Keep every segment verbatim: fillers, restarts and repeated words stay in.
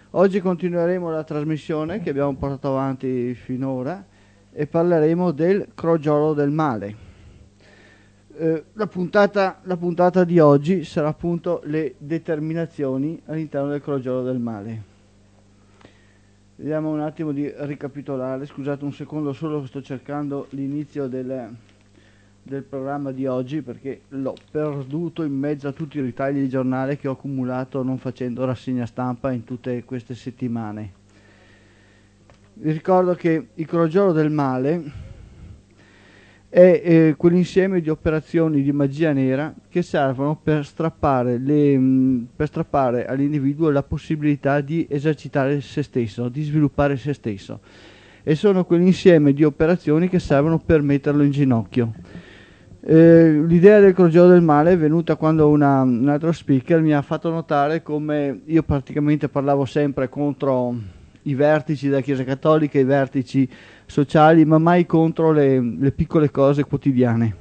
Oggi continueremo la trasmissione che abbiamo portato avanti finora e parleremo del crogiolo del male. Eh, la, puntata, la puntata di oggi sarà appunto le determinazioni all'interno del crogiolo del male. Vediamo un attimo di ricapitolare, scusate un secondo solo che sto cercando l'inizio del, del programma di oggi perché l'ho perduto in mezzo a tutti i ritagli di giornale che ho accumulato non facendo rassegna stampa in tutte queste settimane. Vi ricordo che il crogiolo del male è eh, quell'insieme di operazioni di magia nera che servono per strappare, le, mh, per strappare all'individuo la possibilità di esercitare se stesso, di sviluppare se stesso, e sono quell'insieme di operazioni che servono per metterlo in ginocchio. Eh, l'idea del crogiolo del male è venuta quando una, un altro speaker mi ha fatto notare come io praticamente parlavo sempre contro i vertici della Chiesa Cattolica, i vertici sociali, ma mai contro le, le piccole cose quotidiane.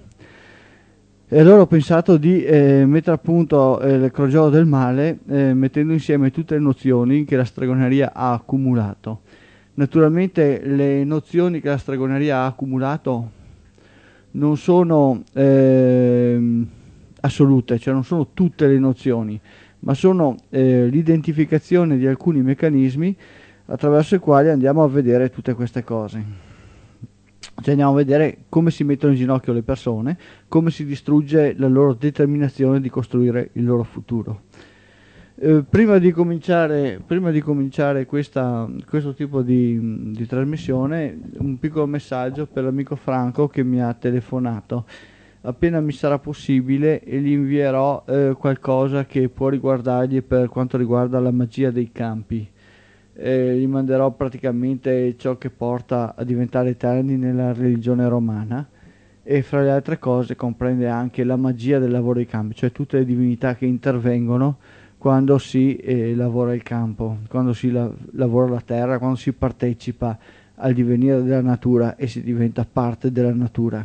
E allora ho pensato di eh, mettere a punto eh, il crogiolo del male eh, mettendo insieme tutte le nozioni che la stregoneria ha accumulato. Naturalmente le nozioni che la stregoneria ha accumulato non sono eh, assolute, cioè non sono tutte le nozioni, ma sono eh, l'identificazione di alcuni meccanismi attraverso i quali andiamo a vedere tutte queste cose. Cioè andiamo a vedere come si mettono in ginocchio le persone, come si distrugge la loro determinazione di costruire il loro futuro. Eh, prima di cominciare, prima di cominciare questa, questo tipo di, di trasmissione, un piccolo messaggio per l'amico Franco che mi ha telefonato. Appena mi sarà possibile e gli invierò eh, qualcosa che può riguardargli per quanto riguarda la magia dei campi. Eh, gli manderò praticamente ciò che porta a diventare eterni nella religione romana e fra le altre cose comprende anche la magia del lavoro dei campi, cioè tutte le divinità che intervengono quando si eh, lavora il campo, quando si la- lavora la terra, quando si partecipa al divenire della natura e si diventa parte della natura.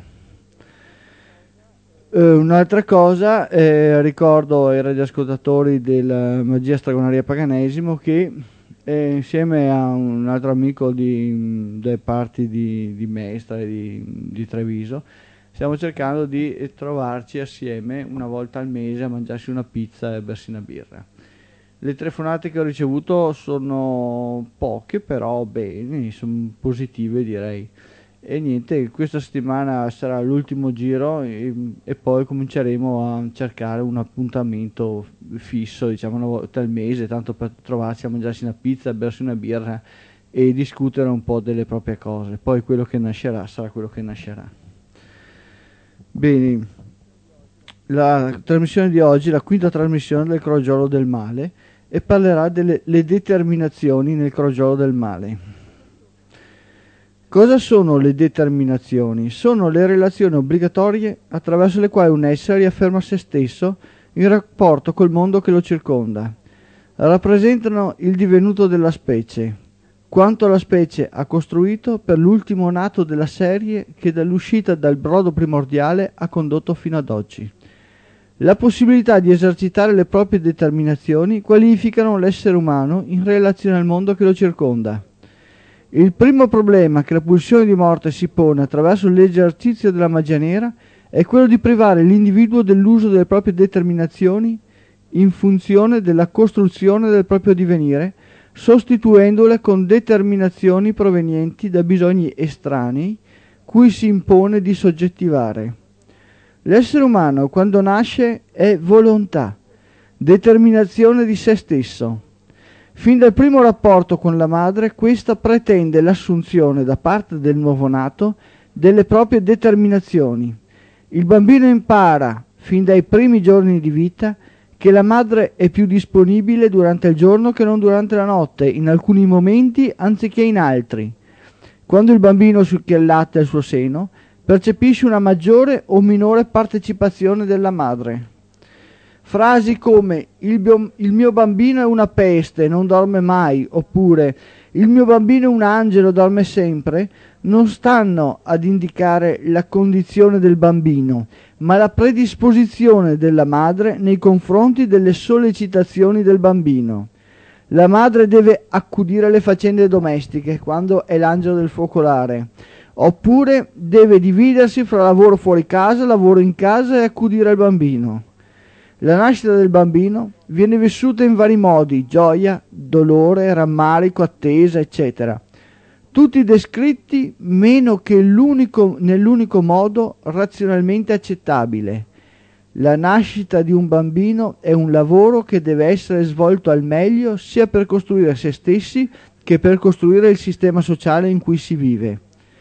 Uh, un'altra cosa, eh, ricordo ai radioascoltatori della Magia Stregoneria Paganesimo che eh, insieme a un altro amico di, delle parti di, di Mestra e di, di Treviso stiamo cercando di eh, trovarci assieme una volta al mese a mangiarsi una pizza e bersi una birra. Le telefonate che ho ricevuto sono poche, però bene, sono positive direi. E niente, questa settimana sarà l'ultimo giro e, e poi cominceremo a cercare un appuntamento fisso, diciamo una volta al mese, tanto per trovarci a mangiarsi una pizza, bersi una birra e discutere un po' delle proprie cose. Poi quello che nascerà sarà quello che nascerà. Bene, la trasmissione di oggi, la quinta trasmissione del crogiolo del male, e parlerà delle le determinazioni nel crogiolo del male. Cosa sono le determinazioni? Sono le relazioni obbligatorie attraverso le quali un essere riafferma se stesso in rapporto col mondo che lo circonda. Rappresentano il divenuto della specie, quanto la specie ha costruito per l'ultimo nato della serie che dall'uscita dal brodo primordiale ha condotto fino ad oggi. La possibilità di esercitare le proprie determinazioni qualificano l'essere umano in relazione al mondo che lo circonda. Il primo problema che la pulsione di morte si pone attraverso l'esercizio della magia nera è quello di privare l'individuo dell'uso delle proprie determinazioni in funzione della costruzione del proprio divenire, sostituendole con determinazioni provenienti da bisogni estranei cui si impone di soggettivare. L'essere umano, quando nasce, è volontà, determinazione di se stesso. Fin dal primo rapporto con la madre, questa pretende l'assunzione da parte del nuovo nato delle proprie determinazioni. Il bambino impara, fin dai primi giorni di vita, che la madre è più disponibile durante il giorno che non durante la notte, in alcuni momenti anziché in altri. Quando il bambino succhia il latte al suo seno, percepisce una maggiore o minore partecipazione della madre. Frasi come il, bio, il mio bambino è una peste, non dorme mai, oppure il mio bambino è un angelo, dorme sempre, non stanno ad indicare la condizione del bambino, ma la predisposizione della madre nei confronti delle sollecitazioni del bambino. La madre deve accudire le faccende domestiche quando è l'angelo del focolare, oppure deve dividersi fra lavoro fuori casa, lavoro in casa e accudire il bambino. La nascita del bambino viene vissuta in vari modi: gioia, dolore, rammarico, attesa, eccetera. Tutti descritti meno che l'unico, nell'unico modo razionalmente accettabile. La nascita di un bambino è un lavoro che deve essere svolto al meglio sia per costruire se stessi che per costruire il sistema sociale in cui si vive.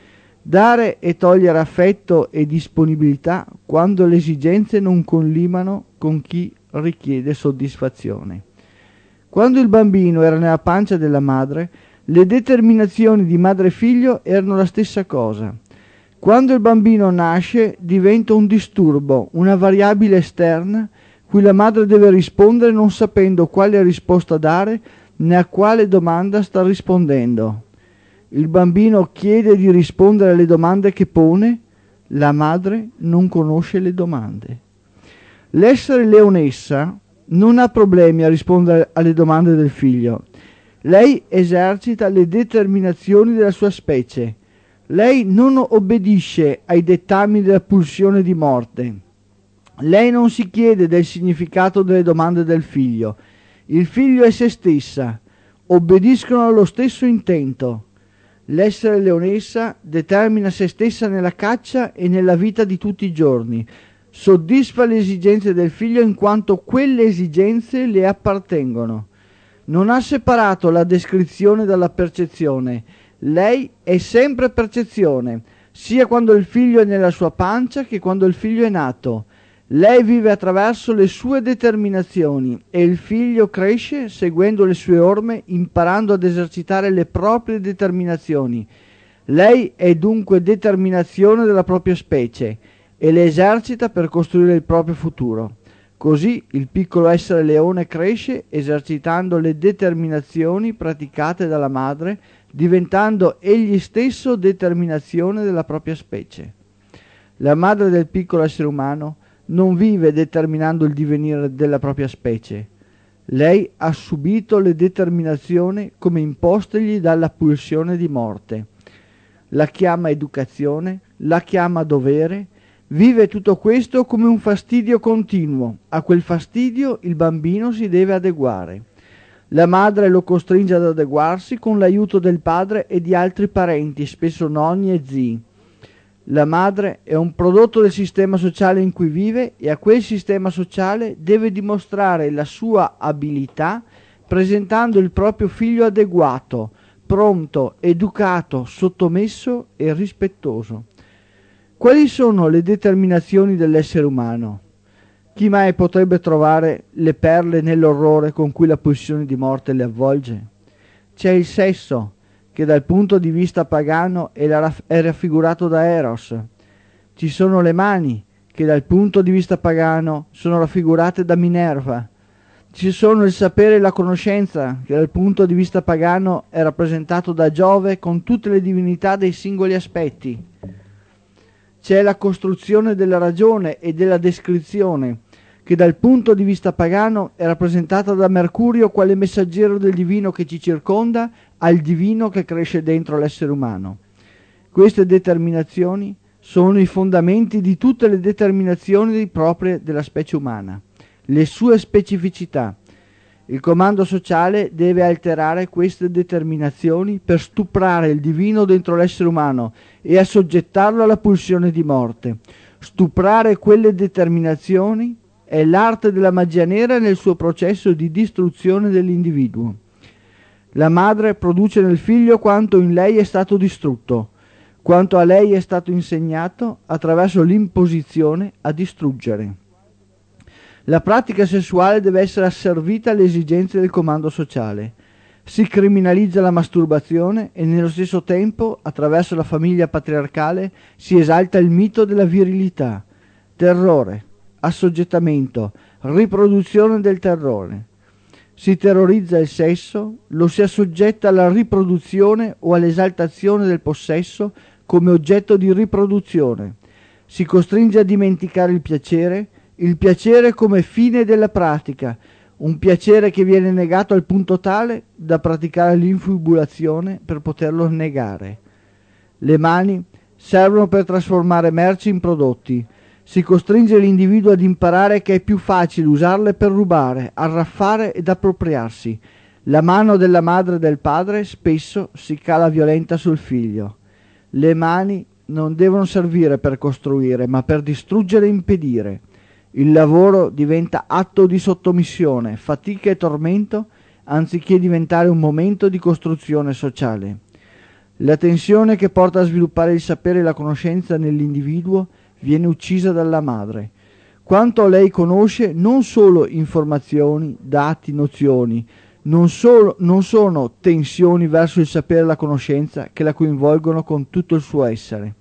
Dare e togliere affetto e disponibilità quando le esigenze non collimano con chi richiede soddisfazione. Quando il bambino era nella pancia della madre, le determinazioni di madre e figlio erano la stessa cosa. Quando il bambino nasce diventa un disturbo, una variabile esterna cui la madre deve rispondere non sapendo quale risposta dare né a quale domanda sta rispondendo. Il bambino chiede di rispondere alle domande che pone, la madre non conosce le domande. L'essere leonessa non ha problemi a rispondere alle domande del figlio. Lei esercita le determinazioni della sua specie. Lei non obbedisce ai dettami della pulsione di morte. Lei non si chiede del significato delle domande del figlio. Il figlio è se stessa. Obbediscono allo stesso intento. L'essere leonessa determina se stessa nella caccia e nella vita di tutti i giorni. Soddisfa le esigenze del figlio in quanto quelle esigenze le appartengono. Non ha separato la descrizione dalla percezione. Lei è sempre percezione, sia quando il figlio è nella sua pancia che quando il figlio è nato. Lei vive attraverso le sue determinazioni e il figlio cresce seguendo le sue orme, imparando ad esercitare le proprie determinazioni. Lei è dunque determinazione della propria specie e le esercita per costruire il proprio futuro. Così il piccolo essere leone cresce esercitando le determinazioni praticate dalla madre, diventando egli stesso determinazione della propria specie. La madre del piccolo essere umano non vive determinando il divenire della propria specie. Lei ha subito le determinazioni come impostegli dalla pulsione di morte. La chiama educazione, la chiama dovere. Vive tutto questo come un fastidio continuo. A quel fastidio il bambino si deve adeguare. La madre lo costringe ad adeguarsi con l'aiuto del padre e di altri parenti, spesso nonni e zii. La madre è un prodotto del sistema sociale in cui vive e a quel sistema sociale deve dimostrare la sua abilità presentando il proprio figlio adeguato, pronto, educato, sottomesso e rispettoso. Quali sono le determinazioni dell'essere umano? Chi mai potrebbe trovare le perle nell'orrore con cui la pulsione di morte le avvolge? C'è il sesso, che dal punto di vista pagano è, la, è raffigurato da Eros. Ci sono le mani, che dal punto di vista pagano sono raffigurate da Minerva. Ci sono il sapere e la conoscenza, che dal punto di vista pagano è rappresentato da Giove con tutte le divinità dei singoli aspetti. C'è la costruzione della ragione e della descrizione, che dal punto di vista pagano è rappresentata da Mercurio quale messaggero del divino che ci circonda al divino che cresce dentro l'essere umano. Queste determinazioni sono i fondamenti di tutte le determinazioni proprie della specie umana, le sue specificità. Il comando sociale deve alterare queste determinazioni per stuprare il divino dentro l'essere umano e assoggettarlo alla pulsione di morte. Stuprare quelle determinazioni è l'arte della magia nera nel suo processo di distruzione dell'individuo. La madre produce nel figlio quanto in lei è stato distrutto, quanto a lei è stato insegnato attraverso l'imposizione a distruggere. La pratica sessuale deve essere asservita alle esigenze del comando sociale. Si criminalizza la masturbazione e nello stesso tempo, attraverso la famiglia patriarcale, si esalta il mito della virilità, terrore, assoggettamento, riproduzione del terrore. Si terrorizza il sesso, lo si assoggetta alla riproduzione o all'esaltazione del possesso come oggetto di riproduzione. Si costringe a dimenticare il piacere, il piacere come fine della pratica, un piacere che viene negato al punto tale da praticare l'infibulazione per poterlo negare. Le mani servono per trasformare merci in prodotti. Si costringe l'individuo ad imparare che è più facile usarle per rubare, arraffare ed appropriarsi. La mano della madre e del padre spesso si cala violenta sul figlio. Le mani non devono servire per costruire, ma per distruggere e impedire. Il lavoro diventa atto di sottomissione, fatica e tormento, anziché diventare un momento di costruzione sociale. La tensione che porta a sviluppare il sapere e la conoscenza nell'individuo viene uccisa dalla madre. Quanto lei conosce non solo informazioni, dati, nozioni, non, solo, non sono tensioni verso il sapere e la conoscenza che la coinvolgono con tutto il suo essere.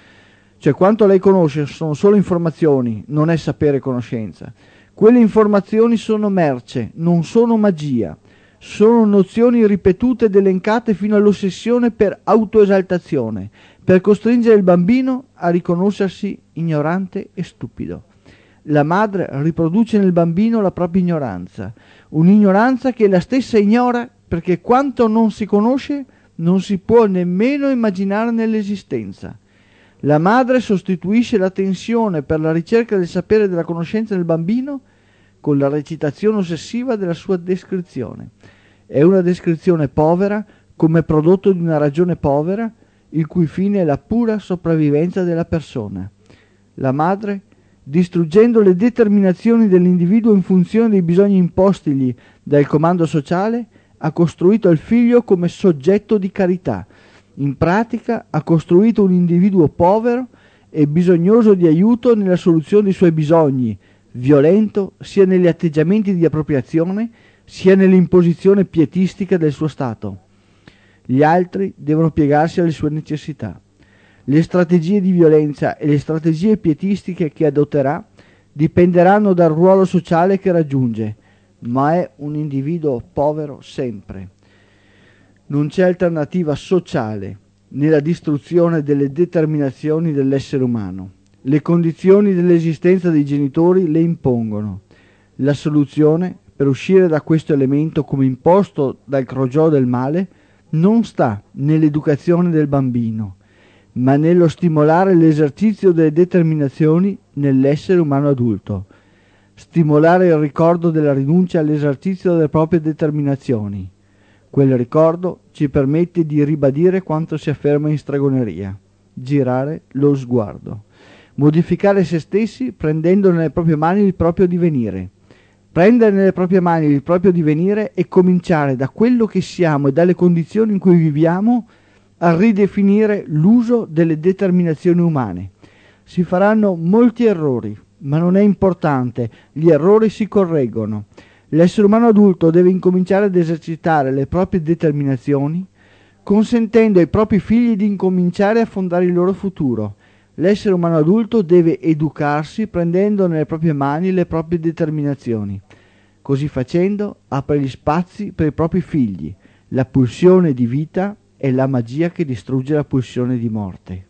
Cioè, quanto lei conosce sono solo informazioni, non è sapere e conoscenza. Quelle informazioni sono merce, non sono magia. Sono nozioni ripetute ed elencate fino all'ossessione per autoesaltazione, per costringere il bambino a riconoscersi ignorante e stupido. La madre riproduce nel bambino la propria ignoranza, un'ignoranza che la stessa ignora perché quanto non si conosce non si può nemmeno immaginare nell'esistenza. La madre sostituisce la tensione per la ricerca del sapere e della conoscenza del bambino con la recitazione ossessiva della sua descrizione. È una descrizione povera come prodotto di una ragione povera, il cui fine è la pura sopravvivenza della persona. La madre, distruggendo le determinazioni dell'individuo in funzione dei bisogni impostigli dal comando sociale, ha costruito il figlio come soggetto di carità. In pratica ha costruito un individuo povero e bisognoso di aiuto nella soluzione dei suoi bisogni, violento sia negli atteggiamenti di appropriazione sia nell'imposizione pietistica del suo stato. Gli altri devono piegarsi alle sue necessità. Le strategie di violenza e le strategie pietistiche che adotterà dipenderanno dal ruolo sociale che raggiunge, ma è un individuo povero sempre. Non c'è alternativa sociale nella distruzione delle determinazioni dell'essere umano. Le condizioni dell'esistenza dei genitori le impongono. La soluzione per uscire da questo elemento come imposto dal crogiolo del male non sta nell'educazione del bambino, ma nello stimolare l'esercizio delle determinazioni nell'essere umano adulto. Stimolare il ricordo della rinuncia all'esercizio delle proprie determinazioni. Quel ricordo ci permette di ribadire quanto si afferma in stregoneria: girare lo sguardo. Modificare se stessi prendendo nelle proprie mani il proprio divenire. Prendere nelle proprie mani il proprio divenire e cominciare da quello che siamo e dalle condizioni in cui viviamo a ridefinire l'uso delle determinazioni umane. Si faranno molti errori, ma non è importante, gli errori si correggono. L'essere umano adulto deve incominciare ad esercitare le proprie determinazioni, consentendo ai propri figli di incominciare a fondare il loro futuro. L'essere umano adulto deve educarsi prendendo nelle proprie mani le proprie determinazioni. Così facendo apre gli spazi per i propri figli. La pulsione di vita è la magia che distrugge la pulsione di morte.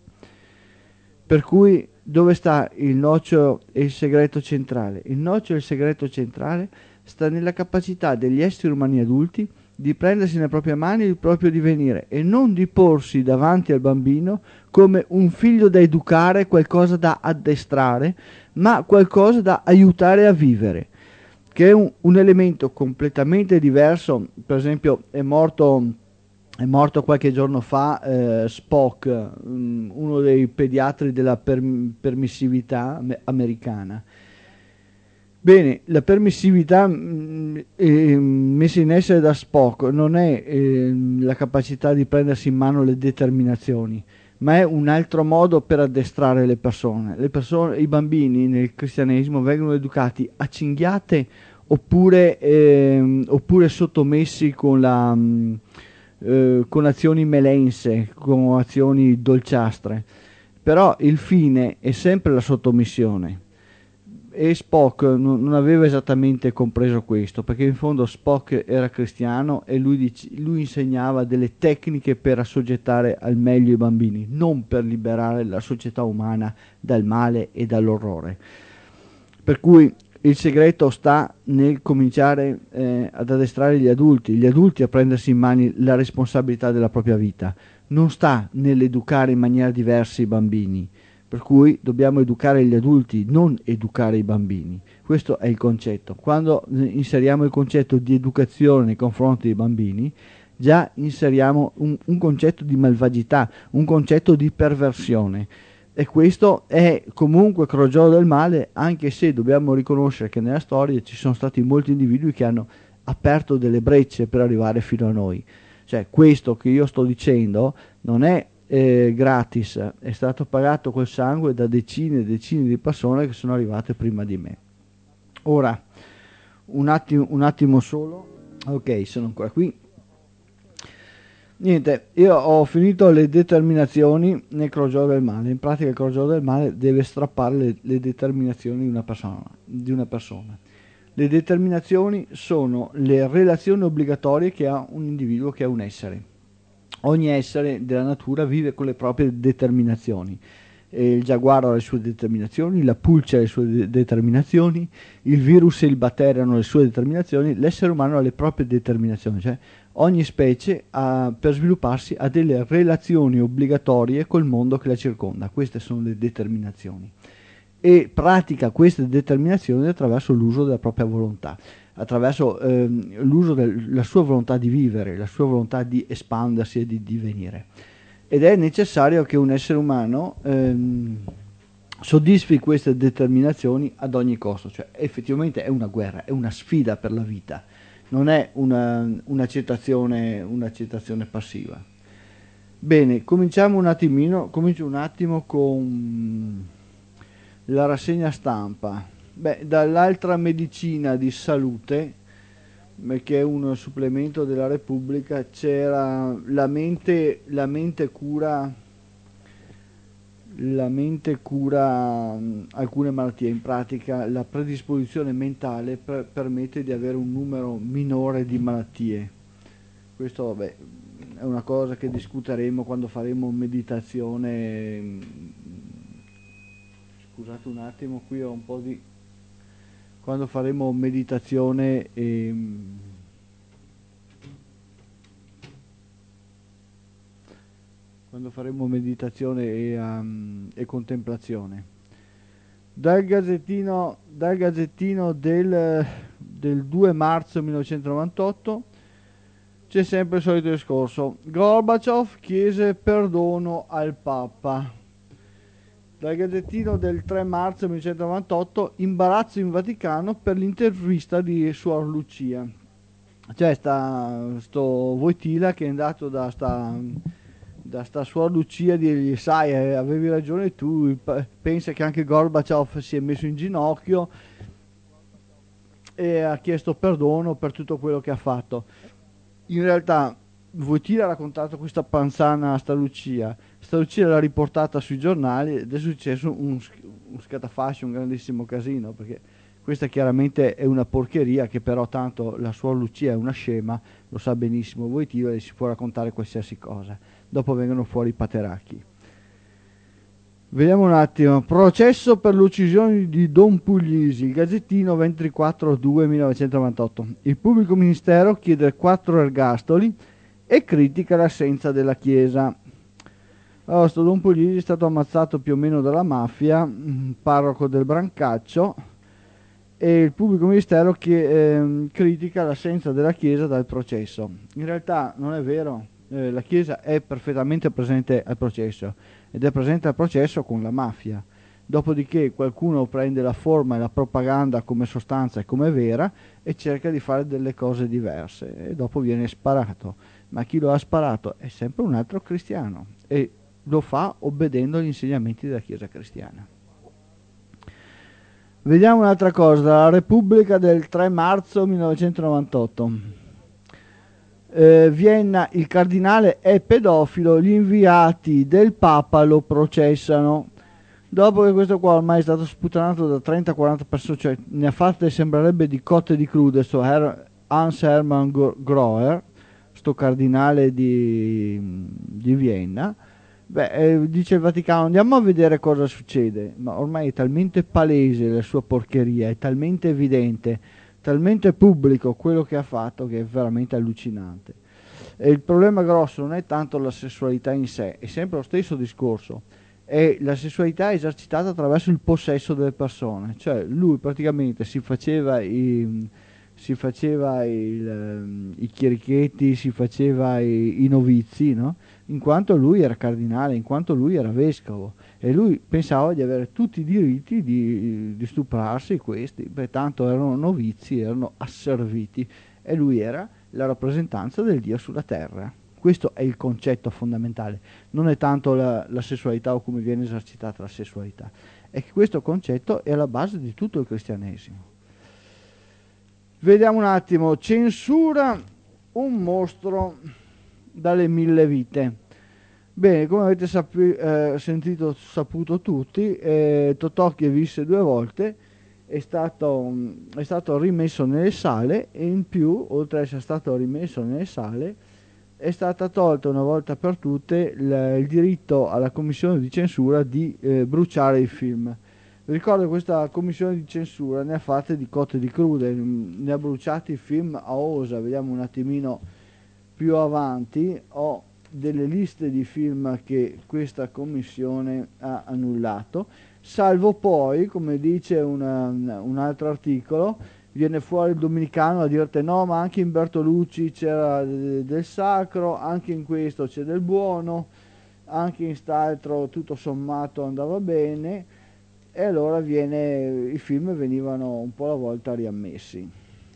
Per cui dove sta il nocciolo e il segreto centrale? Il nocciolo e il segreto centrale sta nella capacità degli esseri umani adulti di prendersi nelle proprie mani il proprio divenire e non di porsi davanti al bambino come un figlio da educare, qualcosa da addestrare, ma qualcosa da aiutare a vivere, che è un, un elemento completamente diverso. Per esempio è morto, è morto qualche giorno fa eh, Spock, um, uno dei pediatri della per, permissività americana. Bene, la permissività mh, eh, messa in essere da Spock non è eh, la capacità di prendersi in mano le determinazioni, ma è un altro modo per addestrare le persone. Le persone, i bambini nel cristianesimo vengono educati a cinghiate oppure, eh, oppure sottomessi con, la, mh, eh, con azioni melense, con azioni dolciastre. Però il fine è sempre la sottomissione. E Spock non aveva esattamente compreso questo, perché in fondo Spock era cristiano e lui, dice, lui insegnava delle tecniche per assoggettare al meglio i bambini, non per liberare la società umana dal male e dall'orrore. Per cui Il segreto sta nel cominciare eh, ad addestrare gli adulti, gli adulti a prendersi in mano la responsabilità della propria vita. Non sta nell'educare in maniera diversa i bambini, per cui dobbiamo educare gli adulti, non educare i bambini. Questo è il concetto. Quando inseriamo il concetto di educazione nei confronti dei bambini, già inseriamo un, un concetto di malvagità, un concetto di perversione. E questo è comunque crogiolo del male, anche se dobbiamo riconoscere che nella storia ci sono stati molti individui che hanno aperto delle brecce per arrivare fino a noi. Cioè, questo che io sto dicendo non è eh, gratis, è stato pagato col sangue da decine e decine di persone che sono arrivate prima di me. Ora, un attimo, un attimo solo. Ok, sono ancora qui. Niente, io ho finito le determinazioni nel crogiolo del male. In pratica il crogiolo del male deve strappare le, le determinazioni di una persona, di una persona. Le determinazioni sono le relazioni obbligatorie che ha un individuo, che è un essere. Ogni essere della natura vive con le proprie determinazioni. E il giaguaro ha le sue determinazioni, la pulce ha le sue de- determinazioni, il virus e il batterio hanno le sue determinazioni, l'essere umano ha le proprie determinazioni, cioè ogni specie ha, per svilupparsi ha delle relazioni obbligatorie col mondo che la circonda. Queste sono le determinazioni, e pratica queste determinazioni attraverso l'uso della propria volontà, attraverso ehm, l'uso della sua volontà di vivere, la sua volontà di espandersi e di divenire. Ed è necessario che un essere umano ehm, soddisfi queste determinazioni ad ogni costo, cioè effettivamente è una guerra, è una sfida per la vita, non è una, un'accettazione, un'accettazione passiva. Bene, cominciamo un attimino, comincio un attimo con la rassegna stampa. Beh, dall'altra medicina di salute, che è un supplemento della Repubblica, c'era la mente, la mente cura la mente cura mh, alcune malattie. In pratica la predisposizione mentale per, permette di avere un numero minore di malattie. Questo vabbè, è una cosa che discuteremo quando faremo meditazione. Scusate un attimo, qui ho un po' di quando faremo meditazione e quando faremo meditazione e, um, e contemplazione. Dal Gazzettino, dal Gazzettino del, del due marzo millenovecentonovantotto c'è sempre il solito discorso. Gorbaciov chiese perdono al Papa. Dal Gazzettino del tre marzo millenovecentonovantotto, imbarazzo in Vaticano per l'intervista di Suor Lucia. Cioè sta sto Wojtyla che è andato da sta da sta Suor Lucia a dirgli: sai, eh, avevi ragione tu, pensa che anche Gorbaciov si è messo in ginocchio e ha chiesto perdono per tutto quello che ha fatto. In realtà Wojtyla ha raccontato questa panzana a sta Lucia, sta Lucia l'ha riportata sui giornali ed è successo un, un scatafascio, un grandissimo casino, perché questa chiaramente è una porcheria, che però tanto la Suor Lucia è una scema, lo sa benissimo Wojtyla, e si può raccontare qualsiasi cosa. Dopo vengono fuori i pateracchi. Vediamo un attimo. Processo per l'uccisione di Don Puglisi. Il Gazzettino ventiquattro due millenovecentonovantotto. Il pubblico ministero chiede quattro ergastoli e critica l'assenza della Chiesa. Allora, sto Don Puglisi è stato ammazzato più o meno dalla mafia, parroco del Brancaccio, e il pubblico ministero che eh, critica l'assenza della Chiesa dal processo. In realtà non è vero. Eh, la Chiesa è perfettamente presente al processo, ed è presente al processo con la mafia. Dopodiché qualcuno prende la forma e la propaganda come sostanza e come vera e cerca di fare delle cose diverse, e dopo viene sparato. Ma chi lo ha sparato è sempre un altro cristiano, e lo fa obbedendo agli insegnamenti della Chiesa cristiana. Vediamo un'altra cosa, la Repubblica del tre marzo millenovecentonovantotto. Eh, Vienna, il cardinale è pedofilo, gli inviati del Papa lo processano. Dopo che questo qua ormai è stato sputanato da trenta quaranta persone, cioè ne ha fatte, sembrerebbe, di cotte di crude, sto Her- Hans Hermann Groher, sto cardinale di, di Vienna, Beh, eh, dice il Vaticano, andiamo a vedere cosa succede, ma ormai è talmente palese la sua porcheria, è talmente evidente, talmente pubblico quello che ha fatto che è veramente allucinante. E il problema grosso non è tanto la sessualità in sé, è sempre lo stesso discorso, è la sessualità esercitata attraverso il possesso delle persone, cioè lui praticamente si faceva i, si faceva il, ehm, i chierichetti, si faceva i, i novizi, no? In quanto lui era cardinale, in quanto lui era vescovo e lui pensava di avere tutti i diritti di, di stuprarsi questi, pertanto erano novizi, erano asserviti e lui era la rappresentanza del Dio sulla terra. Questo è il concetto fondamentale, non è tanto la, la sessualità o come viene esercitata la sessualità, è che questo concetto è alla base di tutto il cristianesimo. Vediamo un attimo, censura un mostro dalle mille vite. Bene, come avete sapi- eh, sentito, saputo tutti, eh, Totòchi visse due volte, è stato, mh, è stato rimesso nelle sale e in più, oltre ad essere stato rimesso nelle sale, è stata tolta una volta per tutte il, il diritto alla commissione di censura di eh, bruciare i film. Vi ricordo che questa commissione di censura ne ha fatte di cotte e di crude, mh, ne ha bruciati film a osa, vediamo un attimino più avanti, ho delle liste di film che questa commissione ha annullato, salvo poi, come dice una, un altro articolo, viene fuori il Dominicano a dirti no, ma anche in Bertolucci c'era del sacro, anche in questo c'è del buono, anche in st'altro tutto sommato andava bene, e allora viene, i film venivano un po' alla volta riammessi.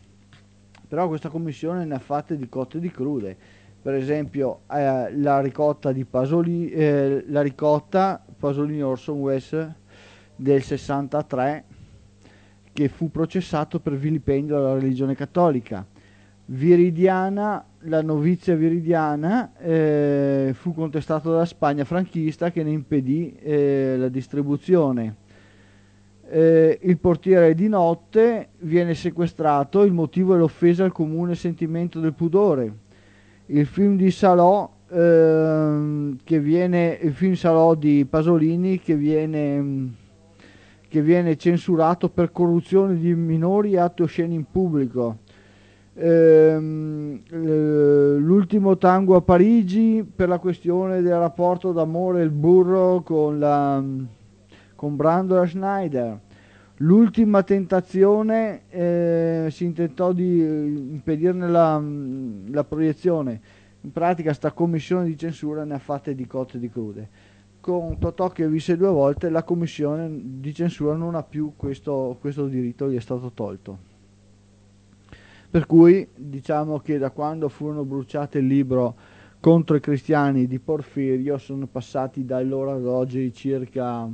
Però questa commissione ne ha fatte di cotte e di crude. Per esempio eh, la ricotta di Pasolini, eh, la ricotta Pasolini Orson Welles del sessantatré, che fu processato per vilipendio alla religione cattolica. Viridiana, la novizia Viridiana, eh, fu contestato dalla Spagna franchista che ne impedì eh, la distribuzione. Eh, il portiere di notte viene sequestrato, il motivo è l'offesa al comune sentimento del pudore. Il film di Salò, ehm, che viene, il film Salò di Pasolini che viene, che viene censurato per corruzione di minori e atti osceni in pubblico. Ehm, eh, l'ultimo tango a Parigi per la questione del rapporto d'amore il burro con la con Brandon Schneider. L'ultima tentazione, eh, si intentò di impedirne la, la proiezione. In pratica sta commissione di censura ne ha fatte di cotte e di crude. Con Totò che visse due volte, la commissione di censura non ha più questo, questo diritto, gli è stato tolto. Per cui diciamo che da quando furono bruciate il libro contro i cristiani di Porfirio sono passati da allora ad oggi circa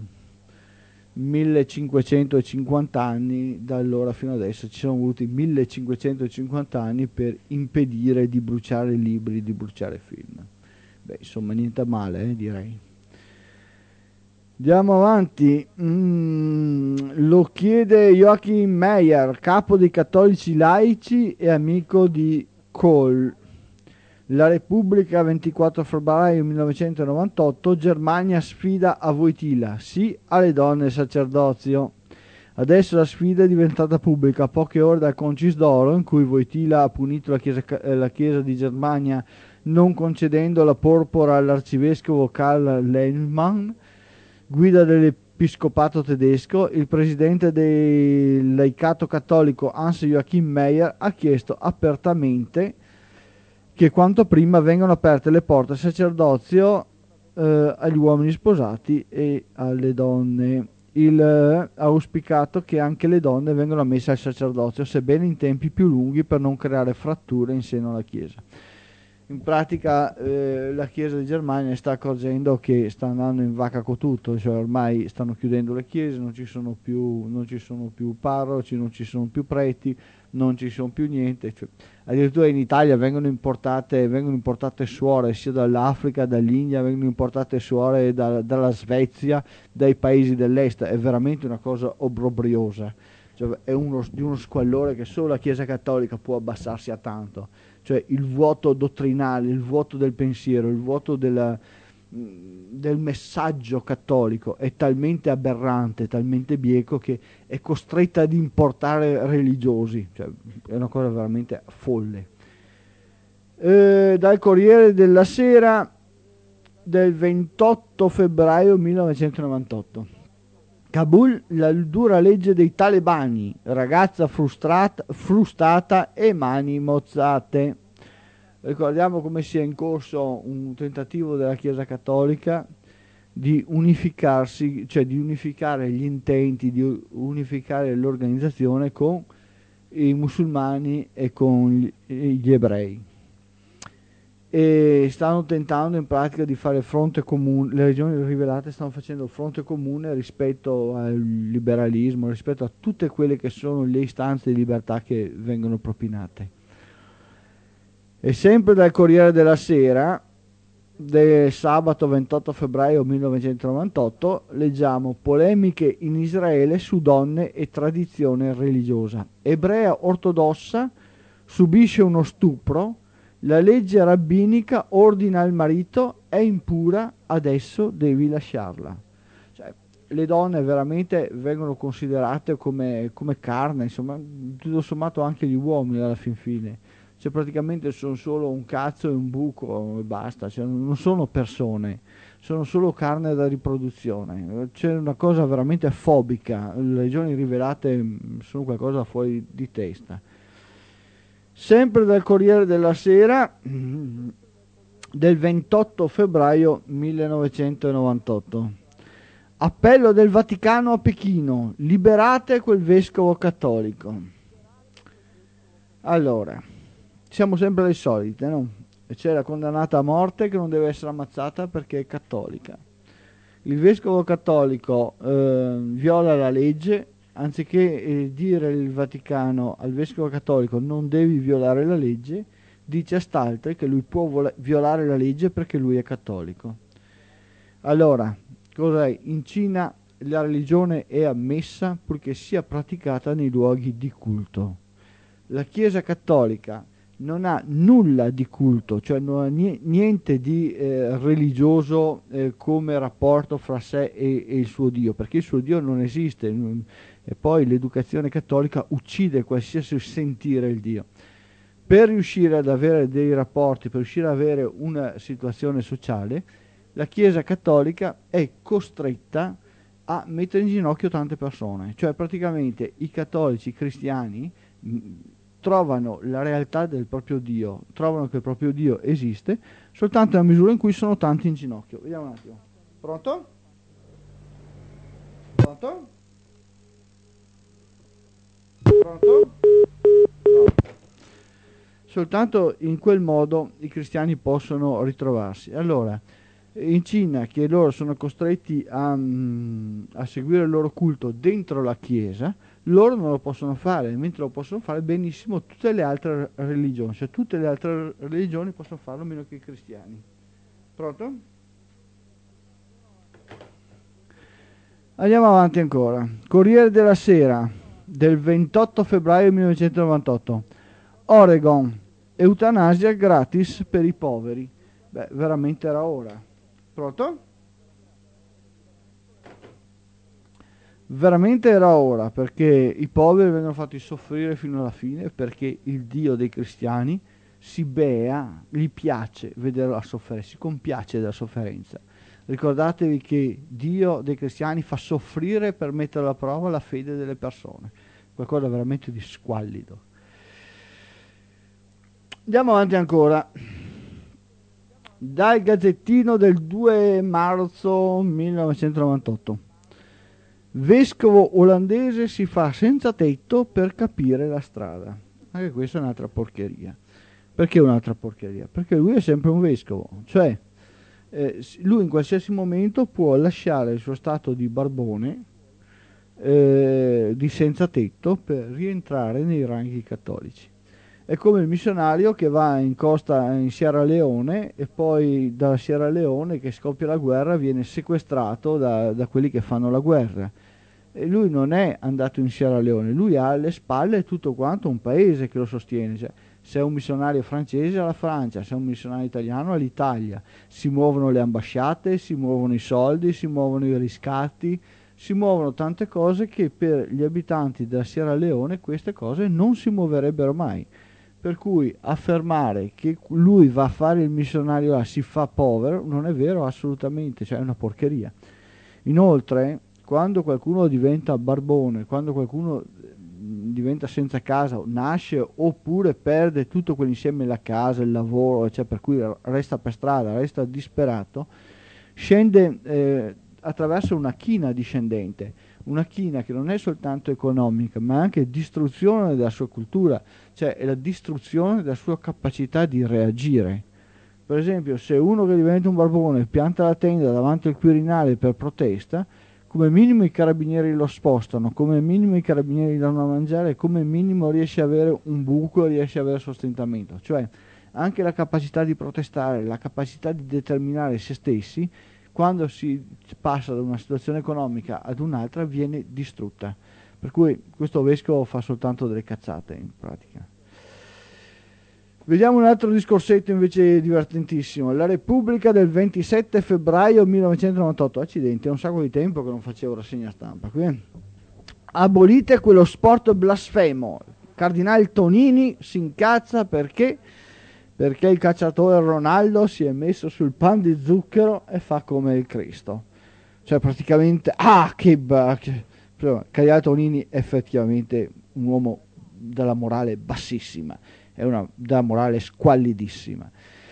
millecinquecentocinquanta anni, da allora fino adesso ci sono voluti millecinquecentocinquanta anni per impedire di bruciare libri, di bruciare film. Beh, insomma, niente male, eh, direi. Andiamo avanti. Mm, lo chiede Joachim Meyer, capo dei cattolici laici e amico di Kohl. La Repubblica, ventiquattro febbraio millenovecentonovantotto, Germania sfida a Wojtyla, sì alle donne sacerdozio. Adesso la sfida è diventata pubblica, a poche ore dal Concis d'Oro, in cui Wojtyla ha punito la Chiesa, la Chiesa di Germania non concedendo la porpora all'arcivescovo Karl Lehmann, guida dell'episcopato tedesco. Il presidente del laicato cattolico Hans-Joachim Meyer ha chiesto apertamente che quanto prima vengano aperte le porte al sacerdozio eh, agli uomini sposati e alle donne. Il eh, ha auspicato che anche le donne vengano ammesse al sacerdozio, sebbene in tempi più lunghi, per non creare fratture in seno alla Chiesa. In pratica eh, la Chiesa di Germania sta accorgendo che sta andando in vacca con tutto, cioè ormai stanno chiudendo le chiese, non ci sono più, non ci sono più parroci, non ci sono più preti, non ci sono più niente. Cioè, addirittura in Italia vengono importate, vengono importate suore sia dall'Africa, dall'India, vengono importate suore da, dalla Svezia, dai paesi dell'est. È veramente una cosa obbrobriosa, cioè, è uno, di uno squallore che solo la Chiesa cattolica può abbassarsi a tanto. Cioè il vuoto dottrinale, il vuoto del pensiero, il vuoto della, del messaggio cattolico è talmente aberrante, talmente bieco, che è costretta ad importare religiosi, cioè è una cosa veramente folle. Eh, dal Corriere della Sera del ventotto febbraio millenovecentonovantotto. Kabul, la dura legge dei talebani, ragazza frustrata, frustata e mani mozzate. Ricordiamo come sia in corso un tentativo della Chiesa Cattolica di unificarsi, cioè di unificare gli intenti, di unificare l'organizzazione con i musulmani e con gli, gli ebrei. E stanno tentando in pratica di fare fronte comune, le regioni rivelate stanno facendo fronte comune rispetto al liberalismo, rispetto a tutte quelle che sono le istanze di libertà che vengono propinate. E sempre dal Corriere della Sera del sabato ventotto febbraio millenovecentonovantotto leggiamo: polemiche in Israele su donne e tradizione religiosa. Ebrea ortodossa subisce uno stupro, la legge rabbinica ordina al marito: è impura, adesso devi lasciarla. Cioè, le donne veramente vengono considerate come, come carne, insomma, tutto sommato anche gli uomini alla fin fine. Cioè, praticamente sono solo un cazzo e un buco e basta, cioè, non sono persone, sono solo carne da riproduzione. C'è una cosa veramente fobica, le regioni rivelate sono qualcosa fuori di testa. Sempre dal Corriere della Sera del ventotto febbraio millenovecentonovantotto. Appello del Vaticano a Pechino: liberate quel vescovo cattolico. Allora, siamo sempre le solite, no? C'è la condannata a morte che non deve essere ammazzata perché è cattolica. Il vescovo cattolico eh, viola la legge. Anziché eh, dire il Vaticano al vescovo cattolico non devi violare la legge, dice a Stalter che lui può vola- violare la legge perché lui è cattolico. Allora, cos'è? In Cina la religione è ammessa purché sia praticata nei luoghi di culto. La Chiesa cattolica non ha nulla di culto, cioè non ha niente di eh, religioso eh, come rapporto fra sé e, e il suo Dio, perché il suo Dio non esiste. Non, e poi l'educazione cattolica uccide qualsiasi sentire il Dio. Per riuscire ad avere dei rapporti, per riuscire ad avere una situazione sociale, la Chiesa cattolica è costretta a mettere in ginocchio tante persone, cioè praticamente i cattolici i cristiani mh, trovano la realtà del proprio Dio, trovano che il proprio Dio esiste soltanto nella misura in cui sono tanti in ginocchio. Vediamo un attimo. Pronto? Pronto? Pronto? No. Soltanto in quel modo i cristiani possono ritrovarsi. Allora, in Cina, che loro sono costretti a, a seguire il loro culto dentro la chiesa, loro non lo possono fare, mentre lo possono fare benissimo tutte le altre religioni, cioè tutte le altre religioni possono farlo meno che i cristiani. Pronto? Andiamo avanti ancora. Corriere della Sera del ventotto febbraio millenovecentonovantotto. Oregon, eutanasia gratis per i poveri. Beh, veramente era ora. Pronto? Veramente era ora, perché i poveri vengono fatti soffrire fino alla fine, perché il Dio dei cristiani si bea, gli piace vedere la sofferenza, si compiace della sofferenza. Ricordatevi che Dio dei cristiani fa soffrire per mettere alla prova la fede delle persone, qualcosa veramente di squallido. Andiamo avanti ancora. Dal Gazzettino del due marzo millenovecentonovantotto. Vescovo olandese si fa senza tetto per capire la strada. Anche questa è un'altra porcheria. Perché un'altra porcheria? Perché lui è sempre un vescovo, cioè eh, lui in qualsiasi momento può lasciare il suo stato di barbone, eh, di senza tetto, per rientrare nei ranghi cattolici. È come il missionario che va in costa in Sierra Leone e poi da Sierra Leone, che scoppia la guerra, viene sequestrato da, da quelli che fanno la guerra. E lui non è andato in Sierra Leone, lui ha alle spalle tutto quanto un paese che lo sostiene. Cioè, se è un missionario francese alla Francia, se è un missionario italiano all'Italia. Si muovono le ambasciate, si muovono i soldi, si muovono i riscatti, si muovono tante cose che per gli abitanti della Sierra Leone queste cose non si muoverebbero mai. Per cui affermare che lui va a fare il missionario là si fa povero non è vero assolutamente, cioè è una porcheria. Inoltre, quando qualcuno diventa barbone, quando qualcuno diventa senza casa, nasce oppure perde tutto quell'insieme, la casa, il lavoro, cioè per cui resta per strada, resta disperato, scende eh, attraverso una china discendente, una china che non è soltanto economica ma anche distruzione della sua cultura, cioè è la distruzione della sua capacità di reagire. Per esempio, se uno che diventa un barbone pianta la tenda davanti al Quirinale per protesta, come minimo i carabinieri lo spostano, come minimo i carabinieri gli danno da mangiare, come minimo riesce ad avere un buco, riesce ad avere sostentamento. Cioè anche la capacità di protestare, la capacità di determinare se stessi, quando si passa da una situazione economica ad un'altra, viene distrutta. Per cui questo vescovo fa soltanto delle cazzate in pratica. Vediamo un altro discorsetto invece divertentissimo. La Repubblica del ventisette febbraio millenovecentonovantotto. Accidenti, è un sacco di tempo che non facevo rassegna stampa qui. Abolite quello sport blasfemo. Cardinale Tonini si incazza perché perché il calciatore Ronaldo si è messo sul pan di zucchero e fa come il Cristo. Cioè praticamente, ah che ba... Cardinale Tonini è effettivamente un uomo dalla morale bassissima, è una dalla morale squallidissima.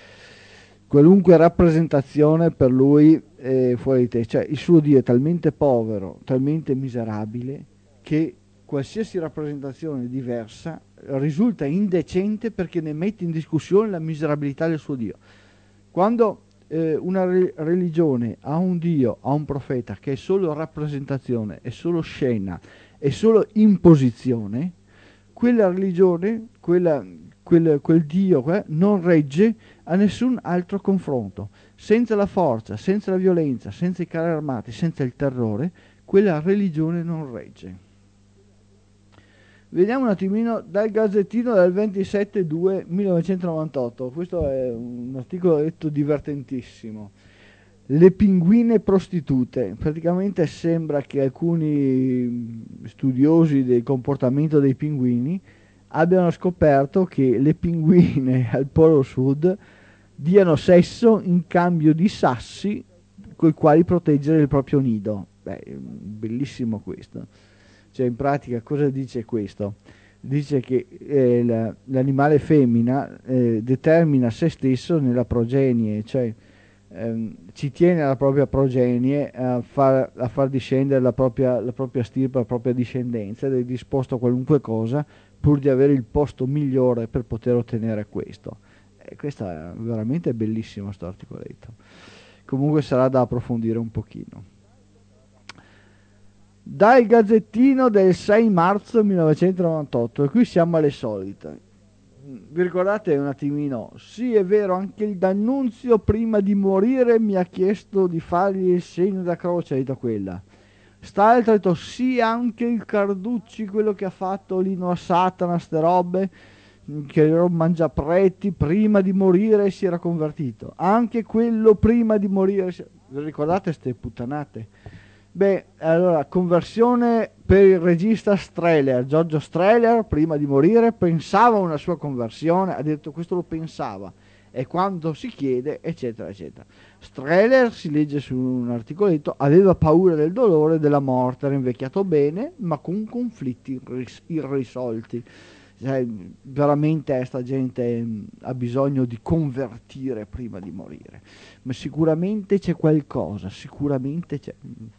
Qualunque rappresentazione per lui è fuori di te, cioè il suo Dio è talmente povero, talmente miserabile che qualsiasi rappresentazione diversa risulta indecente perché ne mette in discussione la miserabilità del suo Dio. Quando eh, una re- religione ha un Dio, ha un profeta che è solo rappresentazione, è solo scena, è solo imposizione, quella religione, quella, quel, quel Dio eh, non regge a nessun altro confronto. Senza la forza, senza la violenza, senza i carri armati, senza il terrore, quella religione non regge. Vediamo un attimino dal Gazzettino del ventisette due millenovecentonovantotto. Questo è un articolo detto divertentissimo. Le pinguine prostitute. Praticamente sembra che alcuni studiosi del comportamento dei pinguini abbiano scoperto che le pinguine al Polo Sud diano sesso in cambio di sassi con i quali proteggere il proprio nido. Beh, bellissimo questo. Cioè in pratica cosa dice questo? Dice che eh, la, l'animale femmina eh, determina se stesso nella progenie, cioè ehm, ci tiene alla propria progenie a far, a far discendere la propria, la propria stirpe, la propria discendenza, ed è disposto a qualunque cosa pur di avere il posto migliore per poter ottenere questo. E questo è veramente bellissimo questo articoletto. Comunque sarà da approfondire un pochino. Dal Gazzettino del sei marzo millenovecentonovantotto, e qui siamo alle solite. Vi ricordate un attimino? Sì, è vero, anche il D'Annunzio prima di morire mi ha chiesto di fargli il segno da croce, ha detto quella. St'altro ha detto sì, anche il Carducci, quello che ha fatto l'ino a Satana, ste robe, che ero mangiapreti, prima di morire si era convertito. Anche quello prima di morire si... Vi ricordate ste puttanate? Beh, allora, conversione per il regista Strehler. Giorgio Strehler, prima di morire, pensava a una sua conversione, ha detto questo lo pensava, e quando si chiede, eccetera, eccetera. Strehler, si legge su un articoletto, aveva paura del dolore e della morte, era invecchiato bene, ma con conflitti irris- irrisolti. Cioè, veramente sta gente ha bisogno di convertire prima di morire. Ma sicuramente c'è qualcosa, sicuramente c'è...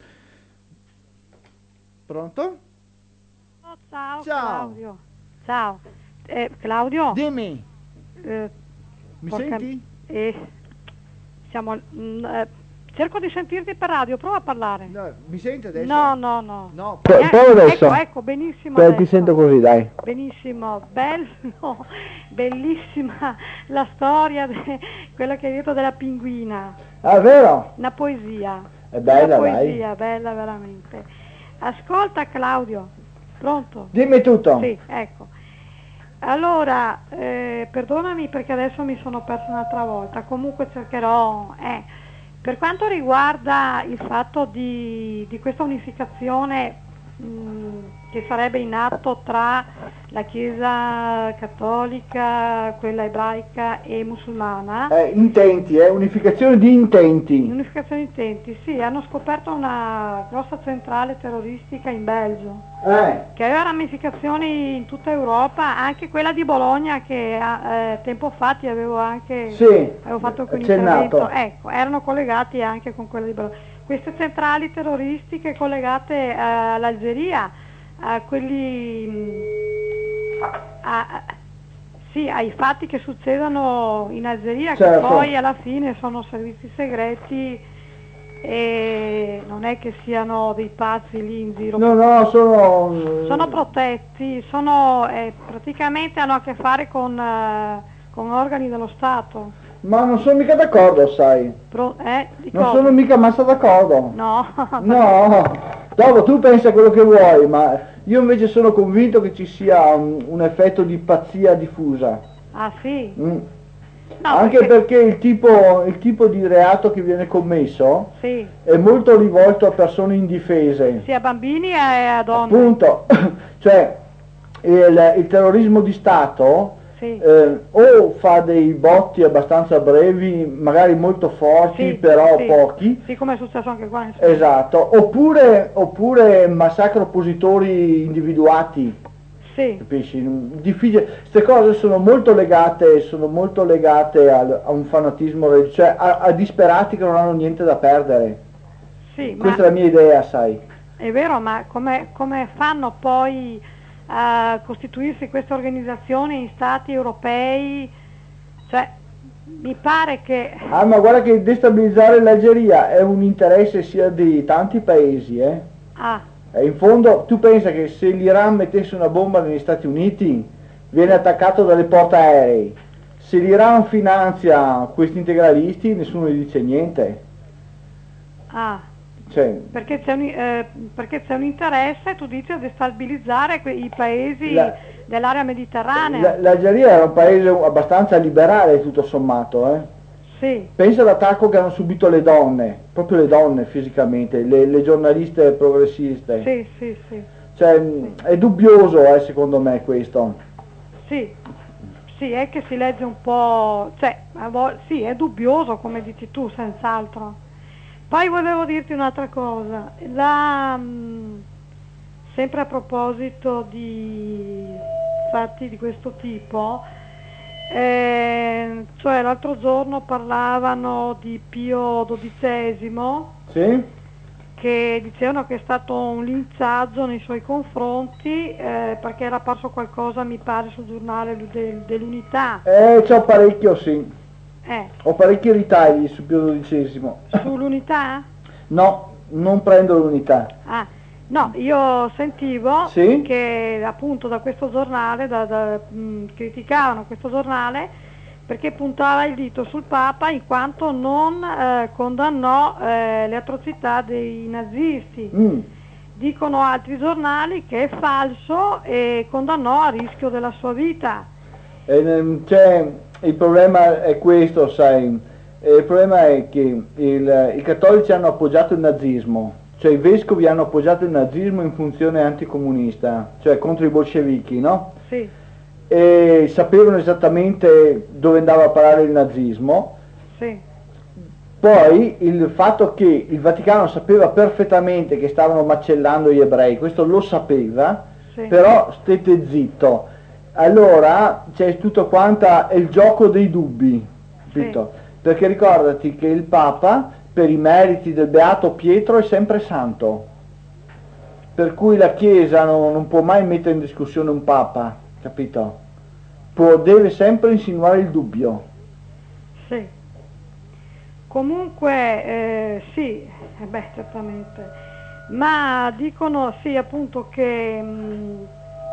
Pronto? Oh, ciao, Ciao. Claudio. Ciao. Eh, Claudio? Dimmi. Eh, Mi porca- senti? eh, siamo, mm, eh, cerco di sentirti per radio, prova a parlare. No, mi senti adesso? No, no, no. No, Eh, prova adesso. Ecco, ecco, benissimo Beh, adesso. ti sento così, dai. Benissimo, bello, bellissima la storia, de, quella che hai detto della pinguina. Ah, vero? Una poesia. È bella, Una dai. poesia, bella veramente. Ascolta Claudio, pronto? Dimmi tutto. Sì, ecco. allora, eh, perdonami perché adesso mi sono persa un'altra volta, comunque cercherò, eh, per quanto riguarda il fatto di, di questa unificazione mh, che sarebbe in atto tra la Chiesa cattolica, quella ebraica e musulmana, Eh, intenti, eh, unificazione di intenti. unificazione di intenti, sì, hanno scoperto una grossa centrale terroristica in Belgio, Eh, che aveva ramificazioni in tutta Europa, anche quella di Bologna che eh, tempo fa ti avevo anche sì, avevo fatto alcun accennato. intervento, ecco, erano collegati anche con quella di Bologna. Queste centrali terroristiche collegate eh, all'Algeria, a quelli mh, a, a- sì, ai fatti che succedono in Algeria, che Certo. poi alla fine sono servizi segreti e non è che siano dei pazzi lì in giro. No, no, sono... Sono protetti, sono, eh, praticamente hanno a che fare con, eh, con organi dello Stato. Ma non sono mica d'accordo, sai. Pro- eh, di Non cosa? sono mica massa d'accordo. No, No, dopo tu pensa quello che vuoi, ma io invece sono convinto che ci sia un, un effetto di pazzia diffusa. ah sì? Mm. No, Anche perché, il, tipo, il tipo di reato che viene commesso sì, è molto rivolto a persone indifese. sia a bambini e a donne. Appunto, cioè il, il terrorismo di Stato Sì, eh, o fa dei botti abbastanza brevi, magari molto forti, sì, però sì. pochi. Sì, come è successo anche qua. Insomma. Esatto, oppure, oppure massacra oppositori individuati, Sì, capisci? Difficile. Queste cose sono molto legate, sono molto legate al- a un fanatismo, relig- cioè a, a disperati che non hanno niente da perdere. sì, ma Questa è la mia idea, sai. è vero, ma come, come fanno poi a costituirsi queste organizzazioni in stati europei? Cioè, mi pare che... Ah, ma guarda che destabilizzare l'Algeria è un interesse sia di tanti paesi, eh? Ah, E in fondo, tu pensa che se l'Iran mettesse una bomba negli Stati Uniti, viene attaccato dalle portaerei. Se l'Iran finanzia questi integralisti, nessuno gli dice niente. ah, Cioè, perché c'è un, eh, perché c'è un interesse, tu dici, a destabilizzare que- i paesi La- dell'area mediterranea. l- l'Algeria era un paese abbastanza liberale, tutto sommato, eh? Sì, Pensa all'attacco che hanno subito le donne, proprio le donne fisicamente, le, le giornaliste progressiste. sì, sì, sì, Cioè, mh, è dubbioso, eh, secondo me, questo. sì, sì, è che si legge un po', cioè, a vol- sì, è dubbioso come dici tu, senz'altro. Poi volevo dirti un'altra cosa, la, mh, sempre a proposito di fatti di questo tipo, eh, cioè l'altro giorno parlavano di Pio dodicesimo, Sì? che dicevano che è stato un linciaggio nei suoi confronti eh, perché era apparso qualcosa, mi pare, sul giornale del- dell'Unità, Eh, c'ho parecchio, sì. eh, Ho parecchi ritagli su Pio dodicesimo. sull'Unità? No, non prendo l'unità. Ah, no, io sentivo Sì? che appunto da questo giornale, da- da- mh, criticavano questo giornale perché puntava il dito sul Papa in quanto non eh, condannò eh, le atrocità dei nazisti. Mm. Dicono altri giornali che è falso e condannò a rischio della sua vita. E, ehm, cioè, il problema è questo, sai, eh, il problema è che il- i cattolici hanno appoggiato il nazismo, cioè i vescovi hanno appoggiato il nazismo in funzione anticomunista, cioè contro i bolscevichi, no? Sì, E sapevano esattamente dove andava a parare il nazismo. sì, Poi il fatto che il Vaticano sapeva perfettamente che stavano macellando gli ebrei, questo lo sapeva, sì, però stette zitto. Allora c'è tutto quanta è il gioco dei dubbi, capito? Perché ricordati che il Papa, per i meriti del Beato Pietro, è sempre santo. Per cui la Chiesa non, non può mai mettere in discussione un Papa, capito? Può, deve sempre insinuare il dubbio. sì. Comunque, eh, sì, eh beh, certamente. Ma dicono, sì, appunto che... mh,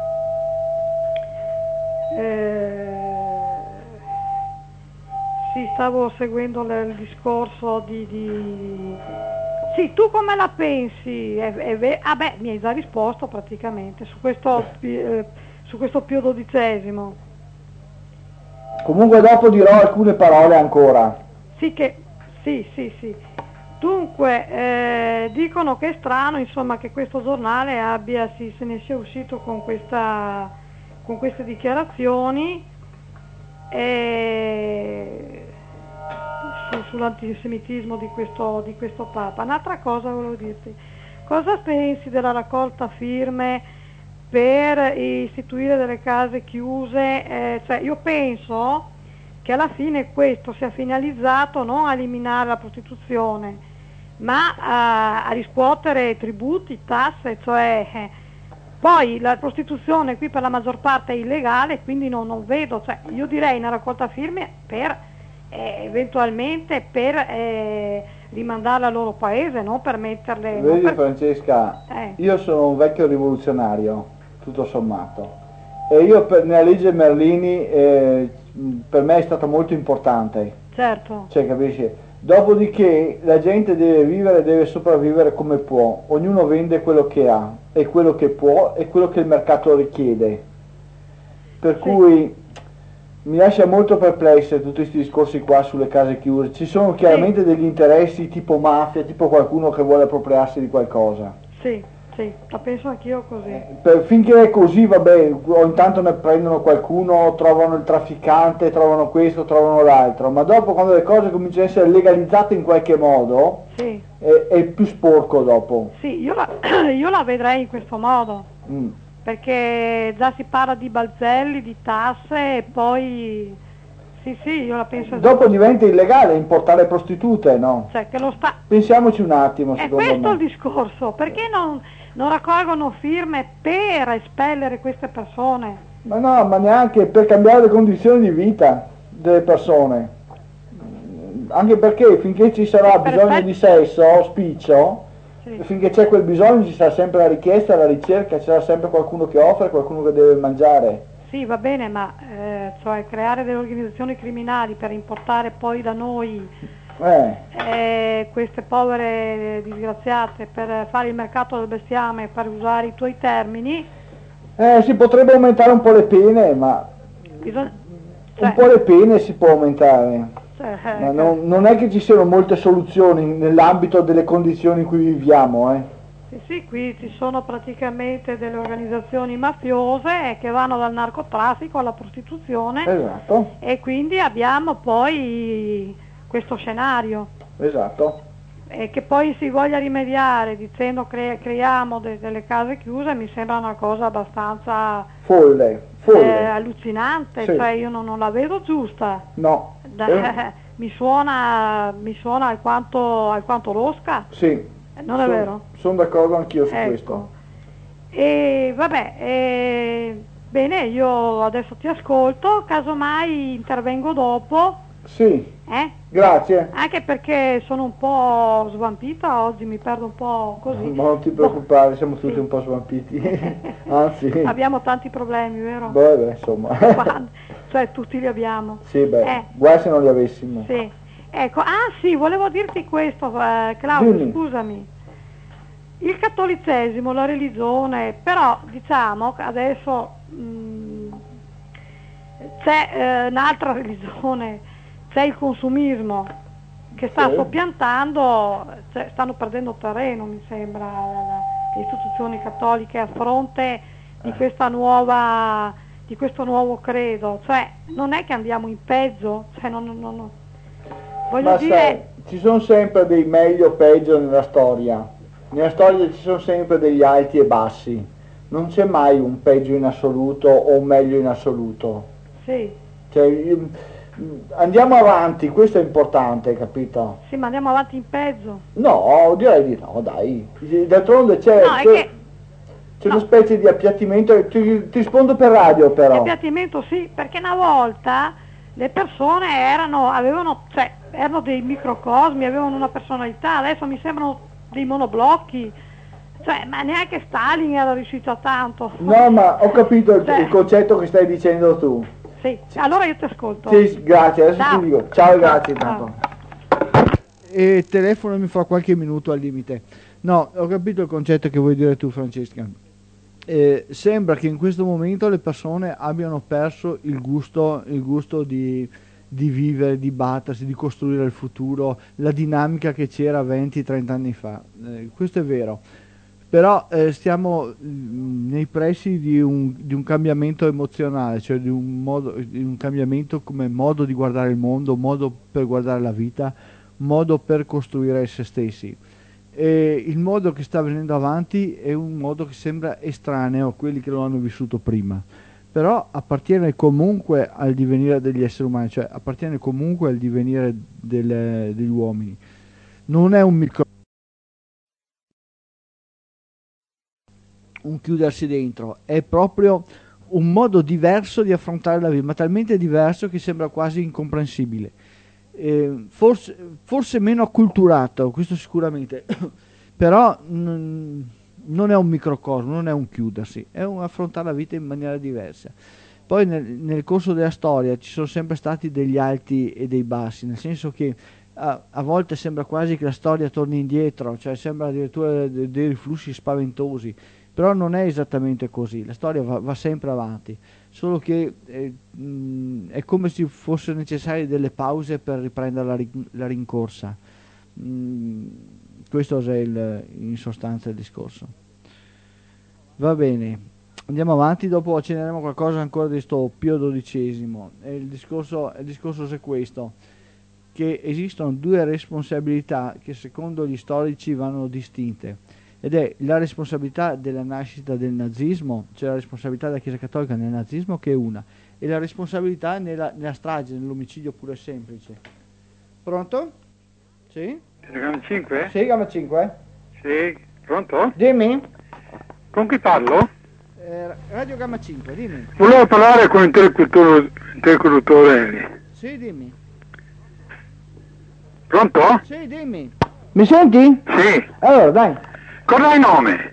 eh, sì, stavo seguendo le- il discorso di, di... Sì, tu come la pensi? È, è ve- ah beh, mi hai già risposto praticamente su questo, eh, su questo Pio dodicesimo. Comunque dopo dirò alcune parole ancora. Sì, che, sì, sì, sì. Dunque, eh, dicono che è strano, insomma, che questo giornale abbia, si, se ne sia uscito con, questa, con queste dichiarazioni eh, su, sull'antisemitismo di questo, di questo Papa. Un'altra cosa volevo dirti, cosa pensi della raccolta firme per istituire delle case chiuse? Eh, cioè, io penso che alla fine questo sia finalizzato non a eliminare la prostituzione, ma a, a riscuotere tributi, tasse, cioè eh, poi la prostituzione qui per la maggior parte è illegale, quindi non, non vedo, cioè, io direi una raccolta firme per eh, eventualmente per eh, rimandarle al loro paese, non per metterle... Vedi per... Francesca, eh. io sono un vecchio rivoluzionario, tutto sommato, e io per, nella legge Merlini eh, per me è stata molto importante. Certo. Cioè, capisci? Dopodiché la gente deve vivere, deve sopravvivere come può, ognuno vende quello che ha e quello che può e quello che il mercato richiede. Per Sì. cui mi lascia molto perplesse tutti questi discorsi qua sulle case chiuse. Ci sono chiaramente Sì. degli interessi tipo mafia, tipo qualcuno che vuole appropriarsi di qualcosa. Sì, sì, la penso anch'io così. Per, finché è così, vabbè, o intanto ne prendono qualcuno, trovano il trafficante, trovano questo, trovano l'altro, ma dopo quando le cose cominciano a essere legalizzate in qualche modo, Sì. è, è più sporco dopo. Sì, io la, io la vedrei in questo modo, Mm. perché già si parla di balzelli, di tasse e poi... Sì, sì, io la penso Dopo diventa illegale importare prostitute, no? Cioè, che lo sta... Pensiamoci un attimo, È secondo questo me. il discorso, perché non, non raccolgono firme per espellere queste persone? Ma no, ma neanche per cambiare le condizioni di vita delle persone. Anche perché finché ci sarà Per bisogno effetti- di sesso, spiccio, Sì. finché c'è quel bisogno ci sarà sempre la richiesta, la ricerca, ci sarà sempre qualcuno che offre, qualcuno che deve mangiare. Sì, va bene, ma eh, cioè, creare delle organizzazioni criminali per importare poi da noi Eh, eh, queste povere disgraziate per fare il mercato del bestiame, per usare i tuoi termini, eh, si potrebbe aumentare un po' le pene, ma bisogna... un po' le pene si può aumentare. cioè, Ma eh, non, non è che ci siano molte soluzioni nell'ambito delle condizioni in cui viviamo, eh. Sì, sì, qui ci sono praticamente delle organizzazioni mafiose che vanno dal narcotraffico alla prostituzione Esatto, e quindi abbiamo poi questo scenario esatto. e che poi si voglia rimediare dicendo cre- creiamo de- delle case chiuse mi sembra una cosa abbastanza Folle, eh, folle. allucinante, Sì. cioè io non, non la vedo giusta. No. Da- Eh, mi suona, mi suona alquanto, alquanto losca, sì. non è Son- vero? Sono d'accordo anch'io su Ecco. questo. E vabbè, eh, bene, io adesso ti ascolto, casomai intervengo dopo, Sì, eh? grazie. Anche perché sono un po' svampita oggi, mi perdo un po' così. Ma non ti Boh, preoccupare, siamo tutti sì. un po' svampiti. Anzi, Abbiamo tanti problemi, vero? beh, beh, insomma. Quando- cioè tutti li abbiamo. Sì, beh, Eh. guai se non li avessimo. Sì. Ecco, ah sì, volevo dirti questo, eh, Claudio, Dimmi. scusami. Il cattolicesimo, la religione, però diciamo che adesso mh, c'è eh, un'altra religione, c'è il consumismo che sta Sì. soppiantando, cioè, stanno perdendo terreno, mi sembra, la- le istituzioni cattoliche a fronte di questa nuova, di questo nuovo credo, cioè non è che andiamo in peggio, cioè non, non- non- voglio Ma dire... sai, ci sono sempre dei meglio o peggio nella storia. Nella storia ci sono sempre degli alti e bassi. Non c'è mai un peggio in assoluto o un meglio in assoluto. Sì, Cioè, io- andiamo avanti, questo è importante, capito? sì, ma andiamo avanti in peggio. No, direi di no, dai. D'altronde c'è, No, è c'è- che- c'è no. una specie di appiattimento. Ti, ti rispondo per radio però. Il appiattimento sì, perché una volta le persone erano, avevano, cioè, erano dei microcosmi, avevano una personalità, adesso mi sembrano dei monoblocchi, cioè, ma neanche Stalin era riuscito a tanto. No, ma ho capito il, Cioè- il concetto che stai dicendo tu. Sì, allora io ti ascolto. Sì, grazie, adesso Ciao. ti dico. Ciao e grazie Ciao. intanto. E telefonami fra qualche minuto al limite. No, ho capito il concetto che vuoi dire tu, Francesca. eh, sembra che in questo momento le persone abbiano perso il gusto, il gusto di, di vivere, di battersi, di costruire il futuro, la dinamica che c'era venti trenta anni fa. Eh, questo è vero. Però eh, stiamo mh, nei pressi di un, di un cambiamento emozionale, cioè di un, modo, di un cambiamento come modo di guardare il mondo, modo per guardare la vita, modo per costruire se stessi. E il modo che sta venendo avanti è un modo che sembra estraneo a quelli che lo hanno vissuto prima, però appartiene comunque al divenire degli esseri umani, cioè appartiene comunque al divenire delle- degli uomini. Non è un micro un chiudersi dentro, è proprio un modo diverso di affrontare la vita, ma talmente diverso che sembra quasi incomprensibile. Eh, forse, forse meno acculturato, questo sicuramente, però mm, non è un microcosmo, non è un chiudersi, è un affrontare la vita in maniera diversa. Poi nel, nel corso della storia ci sono sempre stati degli alti e dei bassi, nel senso che a, a volte sembra quasi che la storia torni indietro, cioè sembra addirittura de- dei riflussi spaventosi, però non è esattamente così, la storia va, va sempre avanti, solo che eh, mh, è come se fossero necessarie delle pause per riprendere la, ri- la rincorsa. Mm, questo è il, in sostanza il discorso. Va bene, andiamo avanti, dopo accenderemo qualcosa ancora di sto Pio dodicesimo. E il discorso, il discorso è questo, che esistono due responsabilità che secondo gli storici vanno distinte, ed è la responsabilità della nascita del nazismo, cioè la responsabilità della Chiesa Cattolica nel nazismo, che è una, e la responsabilità nella, nella strage, nell'omicidio puro e semplice. Pronto? Sì? Telegramma cinque? Sì, gamma cinque. Sì, pronto? Dimmi. Con chi parlo? Eh, Radio Gamma cinque, dimmi. Volevo parlare con l'interlocutore interlocutore lì. Sì, dimmi. Pronto? Sì, dimmi. Mi senti? Sì. Allora, dai. Cosa hai nome?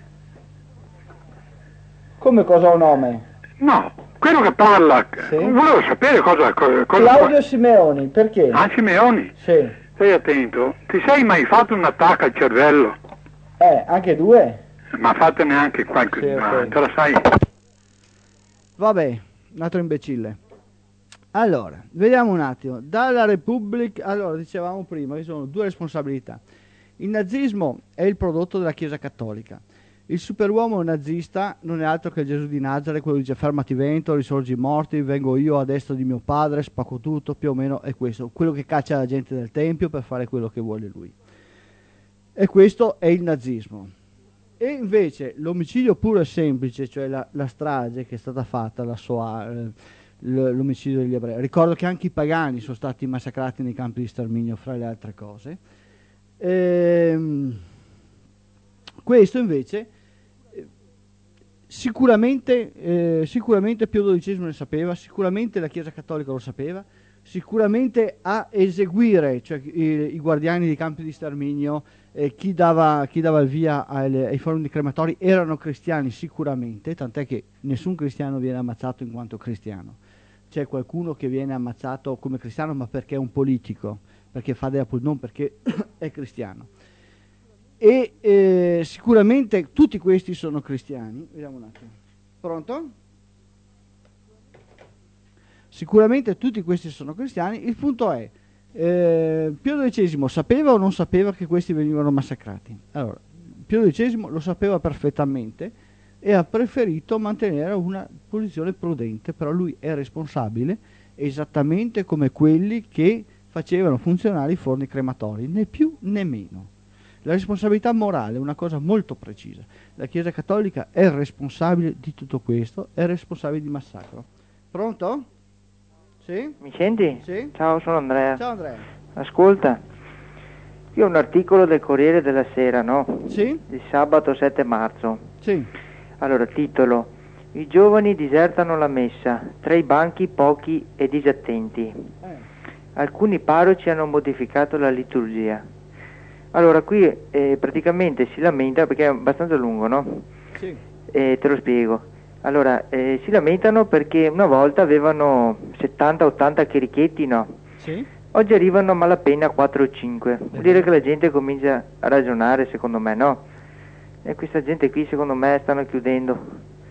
Come cosa ho un nome? No, quello che parla. Sì. Volevo sapere cosa... cosa Claudio Simeoni, perché? Ah, Simeoni? Sì. Stai attento. Ti sei mai fatto un attacco al cervello? Eh, anche due? Ma fatene anche qualche... Sì, ma ok. te la sai? Vabbè, un altro imbecille. Allora, vediamo un attimo. Dalla Repubblica... Allora, dicevamo prima che sono due responsabilità. Il nazismo è il prodotto della Chiesa Cattolica. Il superuomo nazista non è altro che Gesù di Nazareth, quello che dice fermati vento, risorgi i morti, vengo io a destra di mio padre, spacco tutto, più o meno è questo. Quello che caccia la gente dal tempio per fare quello che vuole lui. E questo è il nazismo. E invece l'omicidio puro e semplice, cioè la, la strage che è stata fatta, la Shoah, eh, l'omicidio degli ebrei. Ricordo che anche i pagani sono stati massacrati nei campi di sterminio, fra le altre cose. Ehm, questo invece eh, sicuramente, eh, sicuramente Pio dodicesimo ne sapeva, sicuramente la Chiesa Cattolica lo sapeva, sicuramente a eseguire, cioè i, i guardiani dei campi di sterminio, eh, chi, dava, chi dava il via ai, ai forni crematori erano cristiani sicuramente, tant'è che nessun cristiano viene ammazzato in quanto cristiano. C'è qualcuno che viene ammazzato come cristiano ma perché è un politico, perché fa della politica, non perché è cristiano. E eh, sicuramente tutti questi sono cristiani. Vediamo un attimo. Pronto? Sicuramente tutti questi sono cristiani. Il punto è, eh, Pio dodicesimo sapeva o non sapeva che questi venivano massacrati? Allora, Pio dodicesimo lo sapeva perfettamente e ha preferito mantenere una posizione prudente, però lui è responsabile esattamente come quelli che facevano funzionare i forni crematori, né più né meno. La responsabilità morale è una cosa molto precisa. La Chiesa Cattolica è responsabile di tutto questo, è responsabile di massacro. Pronto? Sì? Mi senti? Sì? Ciao, sono Andrea. Ciao Andrea. Ascolta, io ho un articolo del Corriere della Sera, no? Sì? Di sabato sette marzo. Sì. Allora, titolo: i giovani disertano la messa, tra i banchi pochi e disattenti. Eh. Alcuni parroci hanno modificato la liturgia. Allora, qui eh, praticamente si lamenta, perché è abbastanza lungo, no? Sì. Eh, te lo spiego. Allora, eh, si lamentano perché una volta avevano settanta ottanta chierichetti, no? Sì. Oggi arrivano a malapena quattro o cinque. Vuol dire che la gente comincia a ragionare, secondo me, no? E questa gente qui, secondo me, stanno chiudendo.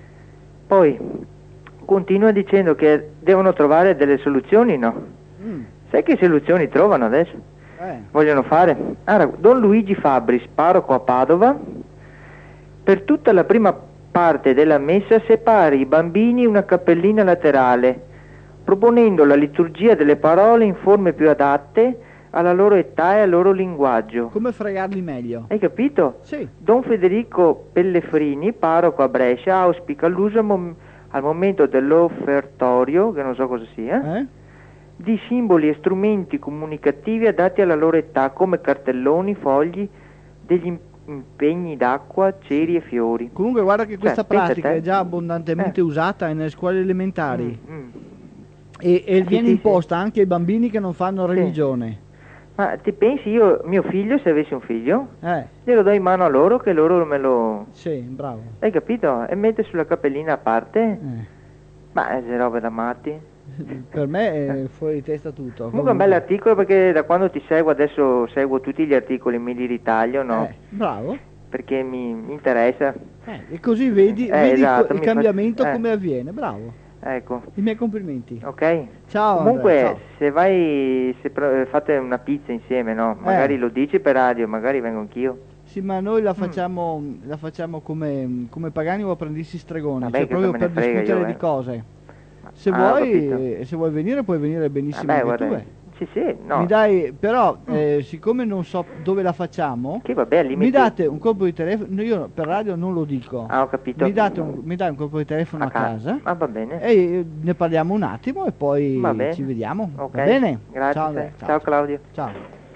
Poi continua dicendo che devono trovare delle soluzioni, no? Mm. Sai che soluzioni trovano adesso? Eh. Vogliono fare? Allora, Don Luigi Fabbris, parroco a Padova, per tutta la prima parte della messa separi i bambini in una cappellina laterale, proponendo la liturgia delle parole in forme più adatte alla loro età e al loro linguaggio. Come fregarli meglio? Hai capito? Sì. Don Federico Pellefrini, parroco a Brescia, auspica l'uso al, mom- al momento dell'offertorio, che non so cosa sia, Eh? di simboli e strumenti comunicativi adatti alla loro età, come cartelloni, fogli, degli im- impegni d'acqua, ceri e fiori. Comunque guarda che questa Cioè, pensa pratica te. è già abbondantemente Eh. usata nelle scuole elementari Mm, mm. e, e Sì, viene sì, imposta anche ai bambini che non fanno religione. Ma ti pensi io, mio figlio, se avessi un figlio, Eh, glielo do in mano a loro, che loro me lo... sì, bravo. Hai capito? E mette sulla cappellina a parte? Eh. Ma è roba da matti. Per me è fuori di testa tutto. Comunque è un bel articolo, perché da quando ti seguo adesso seguo tutti gli articoli, me li ritaglio, no? Eh, bravo. Perché mi, mi interessa. Eh, e così vedi, Eh, vedi esatto, co- il mi fa- cambiamento eh. come avviene. Bravo. Ecco, I miei complimenti. ok? Ciao. Comunque, Andrea, ciao. se vai, se pro- fate una pizza insieme, no? Magari Eh. lo dici per radio, magari vengo anch'io. Sì, ma noi la Mm. facciamo, la facciamo come, come pagani o apprendissi stregoni, Vabbè, cioè che proprio me ne per frega discutere io, di eh. cose. Se Ah, ho vuoi, capito. eh, se vuoi venire puoi venire benissimo Vabbè, anche tu. guarda, eh. sì, sì, no. Mi dai, però, eh, siccome non so dove la facciamo, Che vabbè, al limite... mi date un colpo di telefono, io per radio non lo dico, Ah, ho capito. mi, date un, mi dai un colpo di telefono a, A ca- casa Ah, va bene. e eh, ne parliamo un attimo e poi Va bene. ci vediamo, Ok. va bene? Grazie. Ciao, Andrea, Ciao, Claudio. Ciao.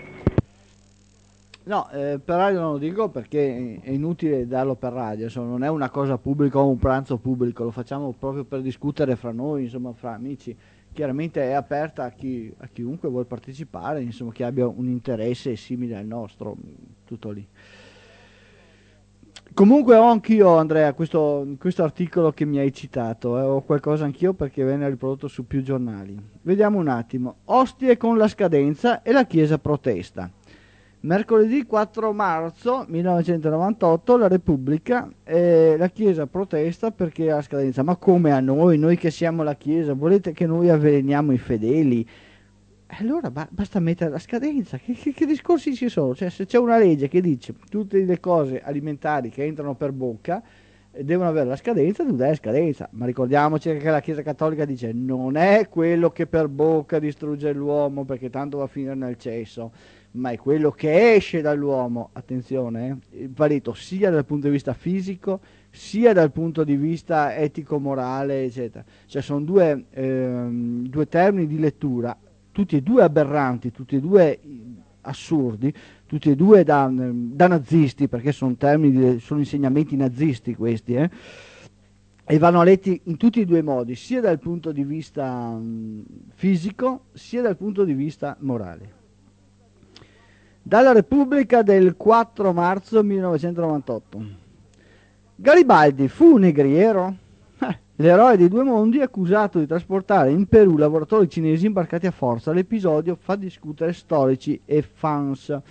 No, eh, per radio non lo dico perché è inutile darlo per radio, insomma, non è una cosa pubblica o un pranzo pubblico, lo facciamo proprio per discutere fra noi, insomma, fra amici. Chiaramente è aperta a, chi, a chiunque vuole partecipare, insomma, che abbia un interesse simile al nostro, tutto lì. Comunque ho anch'io, Andrea, questo, questo articolo che mi hai citato, eh, ho qualcosa anch'io perché venne riprodotto su più giornali. Vediamo un attimo. Ostie con la scadenza e la Chiesa protesta. Mercoledì quattro marzo millenovecentonovantotto la Repubblica, eh, la Chiesa protesta perché ha la scadenza. Ma come a noi, noi che siamo la Chiesa, volete che noi avveleniamo i fedeli? Allora ba- basta mettere la scadenza, che, che, che discorsi ci sono? Cioè, se c'è una legge che dice tutte le cose alimentari che entrano per bocca eh, devono avere la scadenza, tu dai la scadenza, ma ricordiamoci che la Chiesa Cattolica dice non è quello che per bocca distrugge l'uomo perché tanto va a finire nel cesso, ma è quello che esce dall'uomo, attenzione, eh, va detto sia dal punto di vista fisico sia dal punto di vista etico-morale, eccetera. Cioè sono due, ehm, due termini di lettura, tutti e due aberranti, tutti e due assurdi, tutti e due da, da nazisti, perché sono termini, di, sono insegnamenti nazisti questi, eh? E vanno letti in tutti e due i modi, sia dal punto di vista mh, fisico, sia dal punto di vista morale. Dalla Repubblica del quattro marzo millenovecentonovantotto. Garibaldi fu negriero? Eh, l'eroe dei due mondi, accusato di trasportare in Perù lavoratori cinesi imbarcati a forza. L'episodio fa discutere storici e fans.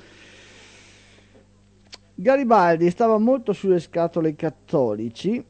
Garibaldi stava molto sulle scatole cattolici,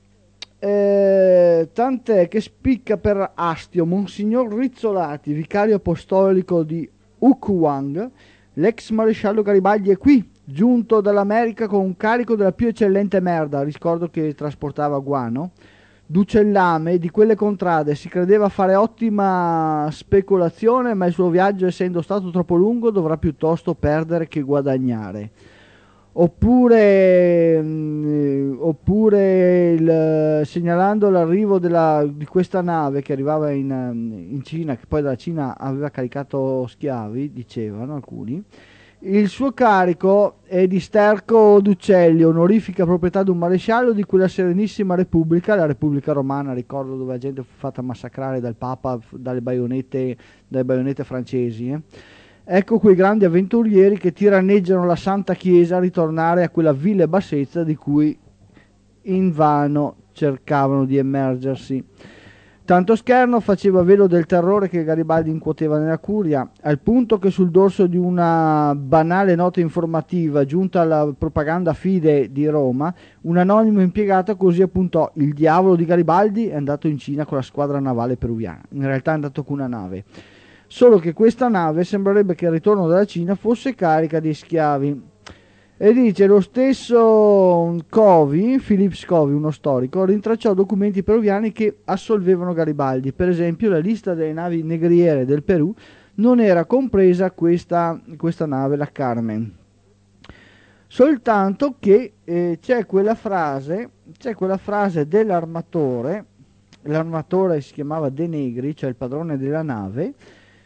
eh, tant'è che spicca per astio Monsignor Rizzolatti, vicario apostolico di Ukwang. L'ex maresciallo Garibaldi è qui, giunto dall'America con un carico della più eccellente merda, ricordo che trasportava guano, d'uccellame, di quelle contrade, si credeva fare ottima speculazione, ma il suo viaggio, essendo stato troppo lungo, dovrà piuttosto perdere che guadagnare. Oppure, mh, oppure il, segnalando l'arrivo della, di questa nave che arrivava in, in Cina, che poi dalla Cina aveva caricato schiavi, dicevano alcuni, il suo carico è di sterco d'uccelli, onorifica proprietà di un maresciallo di quella Serenissima Repubblica, la Repubblica Romana, ricordo, dove la gente fu fatta massacrare dal Papa, dalle baionette, dalle baionette francesi, eh. Ecco quei grandi avventurieri che tiranneggiano la Santa Chiesa a ritornare a quella vile bassezza di cui invano cercavano di emergersi. Tanto scherno faceva velo del terrore che Garibaldi incuoteva nella curia, al punto che sul dorso di una banale nota informativa giunta alla propaganda Fide di Roma, un anonimo impiegato così appuntò: il diavolo di Garibaldi è andato in Cina con la squadra navale peruviana. In realtà è andato con una nave, solo che questa nave sembrerebbe che al ritorno dalla Cina fosse carica di schiavi. E dice lo stesso Covey, Phillips Covey, uno storico, rintracciò documenti peruviani che assolvevano Garibaldi. Per esempio, la lista delle navi negriere del Perù non era compresa questa, questa nave, la Carmen. Soltanto che eh, c'è quella frase, c'è quella frase dell'armatore, l'armatore si chiamava De Negri, cioè il padrone della nave,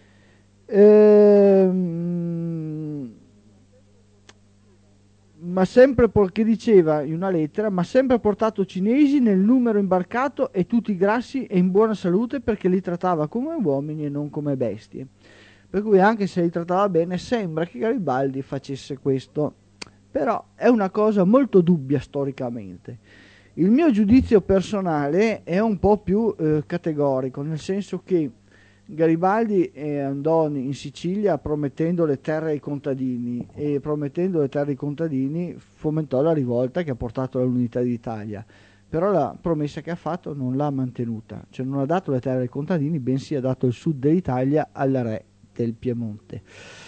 ehm, ma sempre che diceva in una lettera: ma sempre portato cinesi nel numero imbarcato e tutti grassi e in buona salute, perché li trattava come uomini e non come bestie. Per cui anche se li trattava bene, sembra che Garibaldi facesse questo, però è una cosa molto dubbia storicamente. Il mio giudizio personale è un po' più eh, categorico, nel senso che Garibaldi eh, andò in Sicilia promettendo le terre ai contadini, e promettendo le terre ai contadini fomentò la rivolta che ha portato all'unità d'Italia, però la promessa che ha fatto non l'ha mantenuta, cioè non ha dato le terre ai contadini, bensì ha dato il sud dell'Italia al re del Piemonte.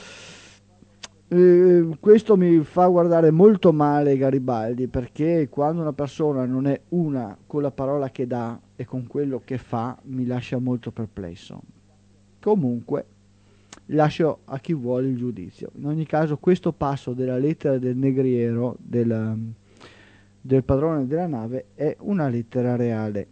Eh, questo mi fa guardare molto male Garibaldi, perché quando una persona non è una con la parola che dà e con quello che fa, mi lascia molto perplesso. Comunque lascio a chi vuole il giudizio. In ogni caso, questo passo della lettera del negriero, del, del padrone della nave, è una lettera reale.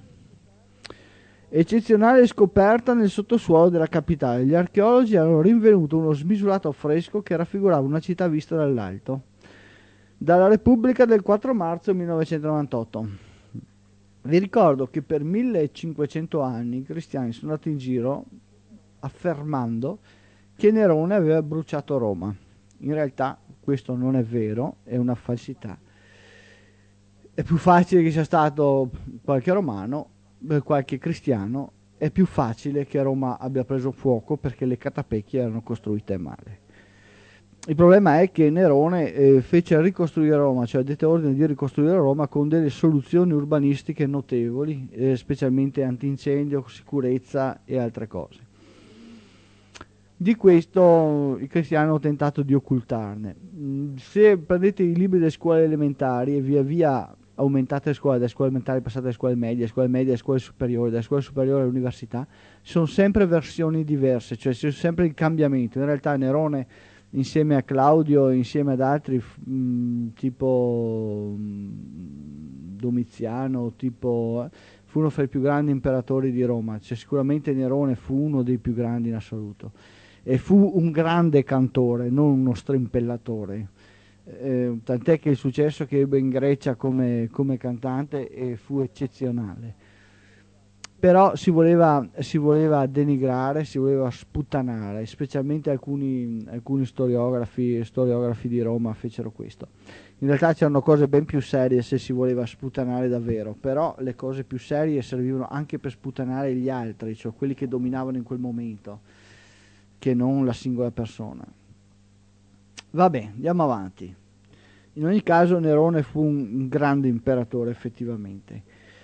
Eccezionale scoperta nel sottosuolo della capitale. Gli archeologi hanno rinvenuto uno smisurato affresco che raffigurava una città vista dall'alto. Dalla Repubblica del quattro marzo millenovecentonovantotto. Vi ricordo che per millecinquecento anni i cristiani sono andati in giro affermando che Nerone aveva bruciato Roma. In realtà questo non è vero, è una falsità. È più facile che sia stato qualche romano, qualche cristiano, è più facile che Roma abbia preso fuoco perché le catapecchie erano costruite male. Il problema è che Nerone eh, fece ricostruire Roma, cioè dette ordine di ricostruire Roma con delle soluzioni urbanistiche notevoli, eh, specialmente antincendio, sicurezza e altre cose. Di questo i cristiani hanno tentato di occultarne. Se prendete i libri delle scuole elementari e via via aumentate le scuole, dalle scuole elementari passate alle scuole medie, dalle scuole medie alle scuole superiori, dalle scuole superiori all'università, sono sempre versioni diverse, cioè c'è sempre il cambiamento. In realtà Nerone, insieme a Claudio, insieme ad altri mh, tipo mh, Domiziano, tipo, fu uno fra i più grandi imperatori di Roma, cioè sicuramente Nerone fu uno dei più grandi in assoluto. E fu un grande cantore, non uno strimpellatore, eh, tant'è che il successo che ebbe in Grecia come, come cantante eh, fu eccezionale. Però si voleva, si voleva denigrare, si voleva sputtanare, specialmente alcuni, alcuni storiografi, storiografi di Roma fecero questo. In realtà c'erano cose ben più serie se si voleva sputtanare davvero, però le cose più serie servivano anche per sputtanare gli altri, cioè quelli che dominavano in quel momento, che non la singola persona. Vabbè, andiamo avanti. In ogni caso Nerone fu un grande imperatore effettivamente.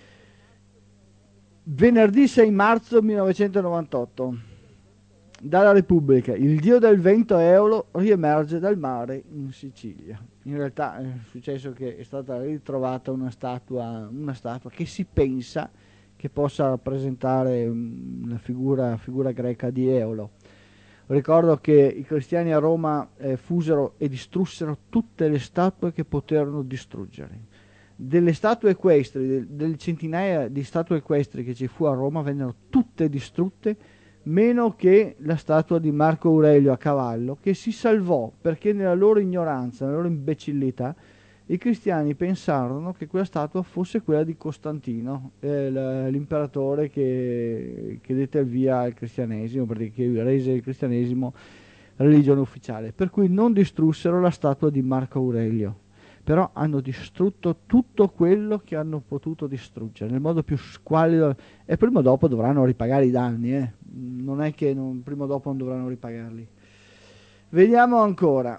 Venerdì sei marzo millenovecentonovantotto. Dalla Repubblica: il dio del vento Eolo riemerge dal mare in Sicilia. In realtà è successo che è stata ritrovata una statua, una statua che si pensa che possa rappresentare una figura, figura greca di Eolo. Ricordo che i cristiani a Roma eh, fusero e distrussero tutte le statue che poterono distruggere. Delle statue equestri, delle centinaia di statue equestri che ci fu a Roma, vennero tutte distrutte, meno che la statua di Marco Aurelio a cavallo, che si salvò perché nella loro ignoranza, nella loro imbecillità, i cristiani pensarono che quella statua fosse quella di Costantino, eh, l'imperatore che, che dette il via al cristianesimo, perché rese il cristianesimo religione ufficiale, per cui non distrussero la statua di Marco Aurelio. però hanno distrutto tutto quello che hanno potuto distruggere nel modo più squallido, e prima o dopo dovranno ripagare i danni, eh. Non è che non, prima o dopo non dovranno ripagarli. Vediamo ancora.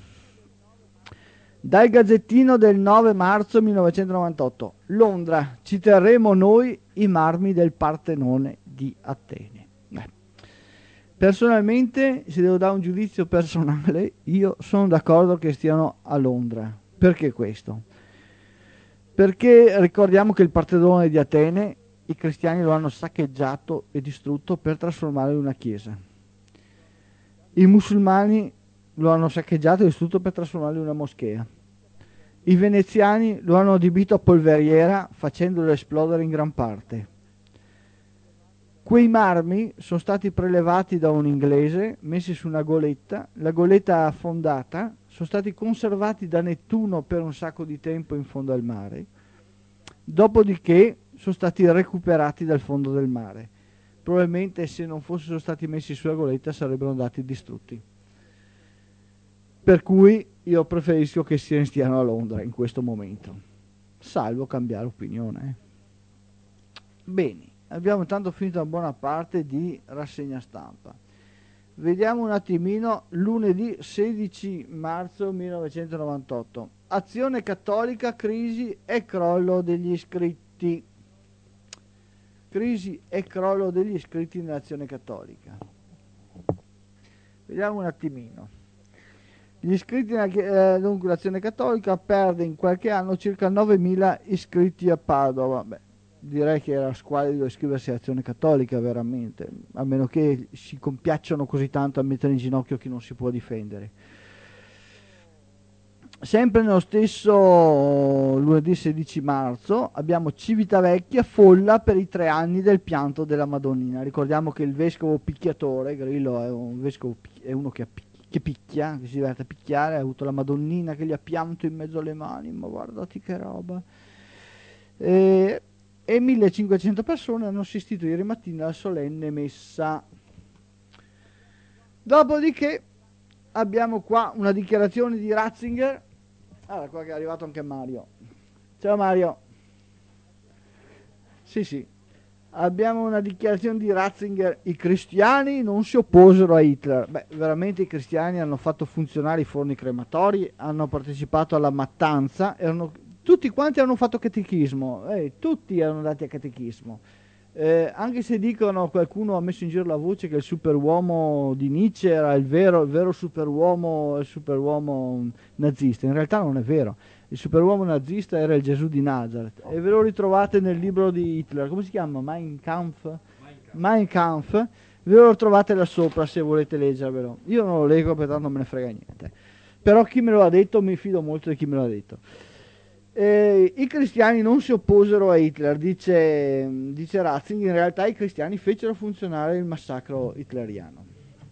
Dal Gazzettino del nove marzo millenovecentonovantotto. Londra, ci terremo noi i marmi del Partenone di Atene. Beh. Personalmente, se devo dare un giudizio personale, io sono d'accordo che stiano a Londra. Perché questo? Perché ricordiamo che il Partenone di Atene i cristiani lo hanno saccheggiato e distrutto per trasformarlo in una chiesa. I musulmani lo hanno saccheggiato e distrutto per trasformarlo in una moschea. I veneziani lo hanno adibito a polveriera facendolo esplodere in gran parte. Quei marmi sono stati prelevati da un inglese, messi su una goletta, la goletta affondata, sono stati conservati da Nettuno per un sacco di tempo in fondo al mare, dopodiché sono stati recuperati dal fondo del mare. Probabilmente se non fossero stati messi sulla goletta sarebbero andati distrutti. Per cui io preferisco che si stiano a Londra in questo momento, salvo cambiare opinione. Bene, abbiamo intanto finito una buona parte di rassegna stampa. Vediamo un attimino lunedì sedici marzo millenovecentonovantotto. Azione Cattolica, crisi e crollo degli iscritti. Crisi e crollo degli iscritti nell'Azione Cattolica. Vediamo un attimino. Gli iscritti nella, eh, dunque l'Azione Cattolica perde in qualche anno circa novemila iscritti a Padova. Beh, direi che era squallido iscriversi all'Azione Cattolica veramente, a meno che si compiacciono così tanto a mettere in ginocchio chi non si può difendere. Sempre nello stesso lunedì sedici marzo abbiamo Civitavecchia, folla per i tre anni del pianto della Madonnina. Ricordiamo che il vescovo picchiatore, Grillo è un vescovo, è uno che, che picchia, che si diverte a picchiare, ha avuto la Madonnina che gli ha pianto in mezzo alle mani, ma guardati che roba. E, e millecinquecento persone hanno assistito ieri mattina alla solenne messa. Dopodiché abbiamo qua una dichiarazione di Ratzinger. Allora, qua che è arrivato anche Mario. Ciao Mario. Sì, sì. Abbiamo una dichiarazione di Ratzinger. I cristiani non si opposero a Hitler. Beh, veramente i cristiani hanno fatto funzionare i forni crematori, hanno partecipato alla mattanza, erano, tutti quanti hanno fatto catechismo, eh, tutti erano andati a catechismo. Eh, anche se dicono, qualcuno ha messo in giro la voce che il superuomo di Nietzsche era il vero, il vero superuomo, il superuomo nazista, in realtà non è vero. Il superuomo nazista era il Gesù di Nazareth, e ve lo ritrovate nel libro di Hitler, come si chiama? Mein Kampf? Mein Kampf, ve lo trovate là sopra se volete leggervelo. Io non lo leggo perché tanto non me ne frega niente, però chi me lo ha detto mi fido molto di chi me lo ha detto. Eh, I cristiani non si opposero a Hitler, dice, dice Ratzinger. In realtà i cristiani fecero funzionare il massacro hitleriano.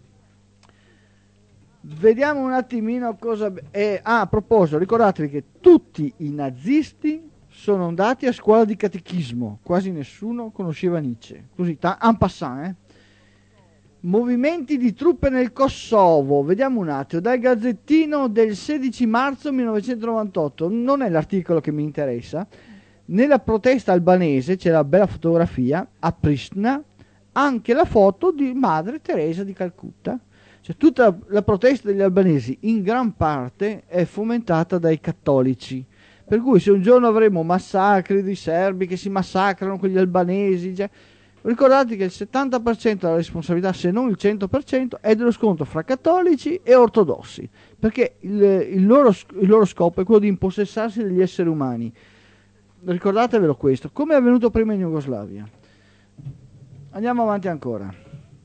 Vediamo un attimino cosa... Eh, ah, a proposito, ricordatevi che tutti i nazisti sono andati a scuola di catechismo, quasi nessuno conosceva Nietzsche, così, en passant, eh. Movimenti di truppe nel Kosovo, vediamo un attimo, dal Gazzettino del sedici marzo millenovecentonovantotto, non è l'articolo che mi interessa. Nella protesta albanese c'è la bella fotografia a Pristina, anche la foto di Madre Teresa di Calcutta. Cioè, tutta la, la protesta degli albanesi in gran parte è fomentata dai cattolici, per cui se un giorno avremo massacri di serbi che si massacrano con gli albanesi, cioè, ricordate che il settanta per cento della responsabilità, se non il cento per cento, è dello scontro fra cattolici e ortodossi, perché il, il, loro, il loro scopo è quello di impossessarsi degli esseri umani. Ricordatevelo questo, come è avvenuto prima in Jugoslavia. Andiamo avanti ancora.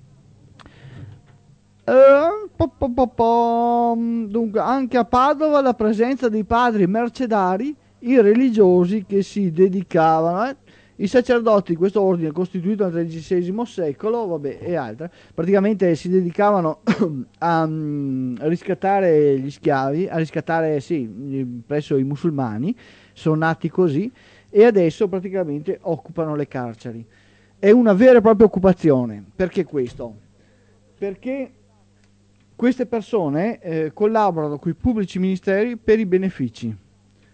Uh, po, po, po, po. Dunque, anche a Padova la presenza dei padri mercedari, i religiosi che si dedicavano... Eh, I sacerdoti di questo ordine, costituito nel tredicesimo secolo, vabbè, e altre, praticamente si dedicavano a, um, a riscattare gli schiavi, a riscattare, sì, presso i musulmani, sono nati così, e adesso praticamente occupano le carceri. È una vera e propria occupazione. Perché questo? Perché queste persone eh, collaborano con i pubblici ministeri per i benefici.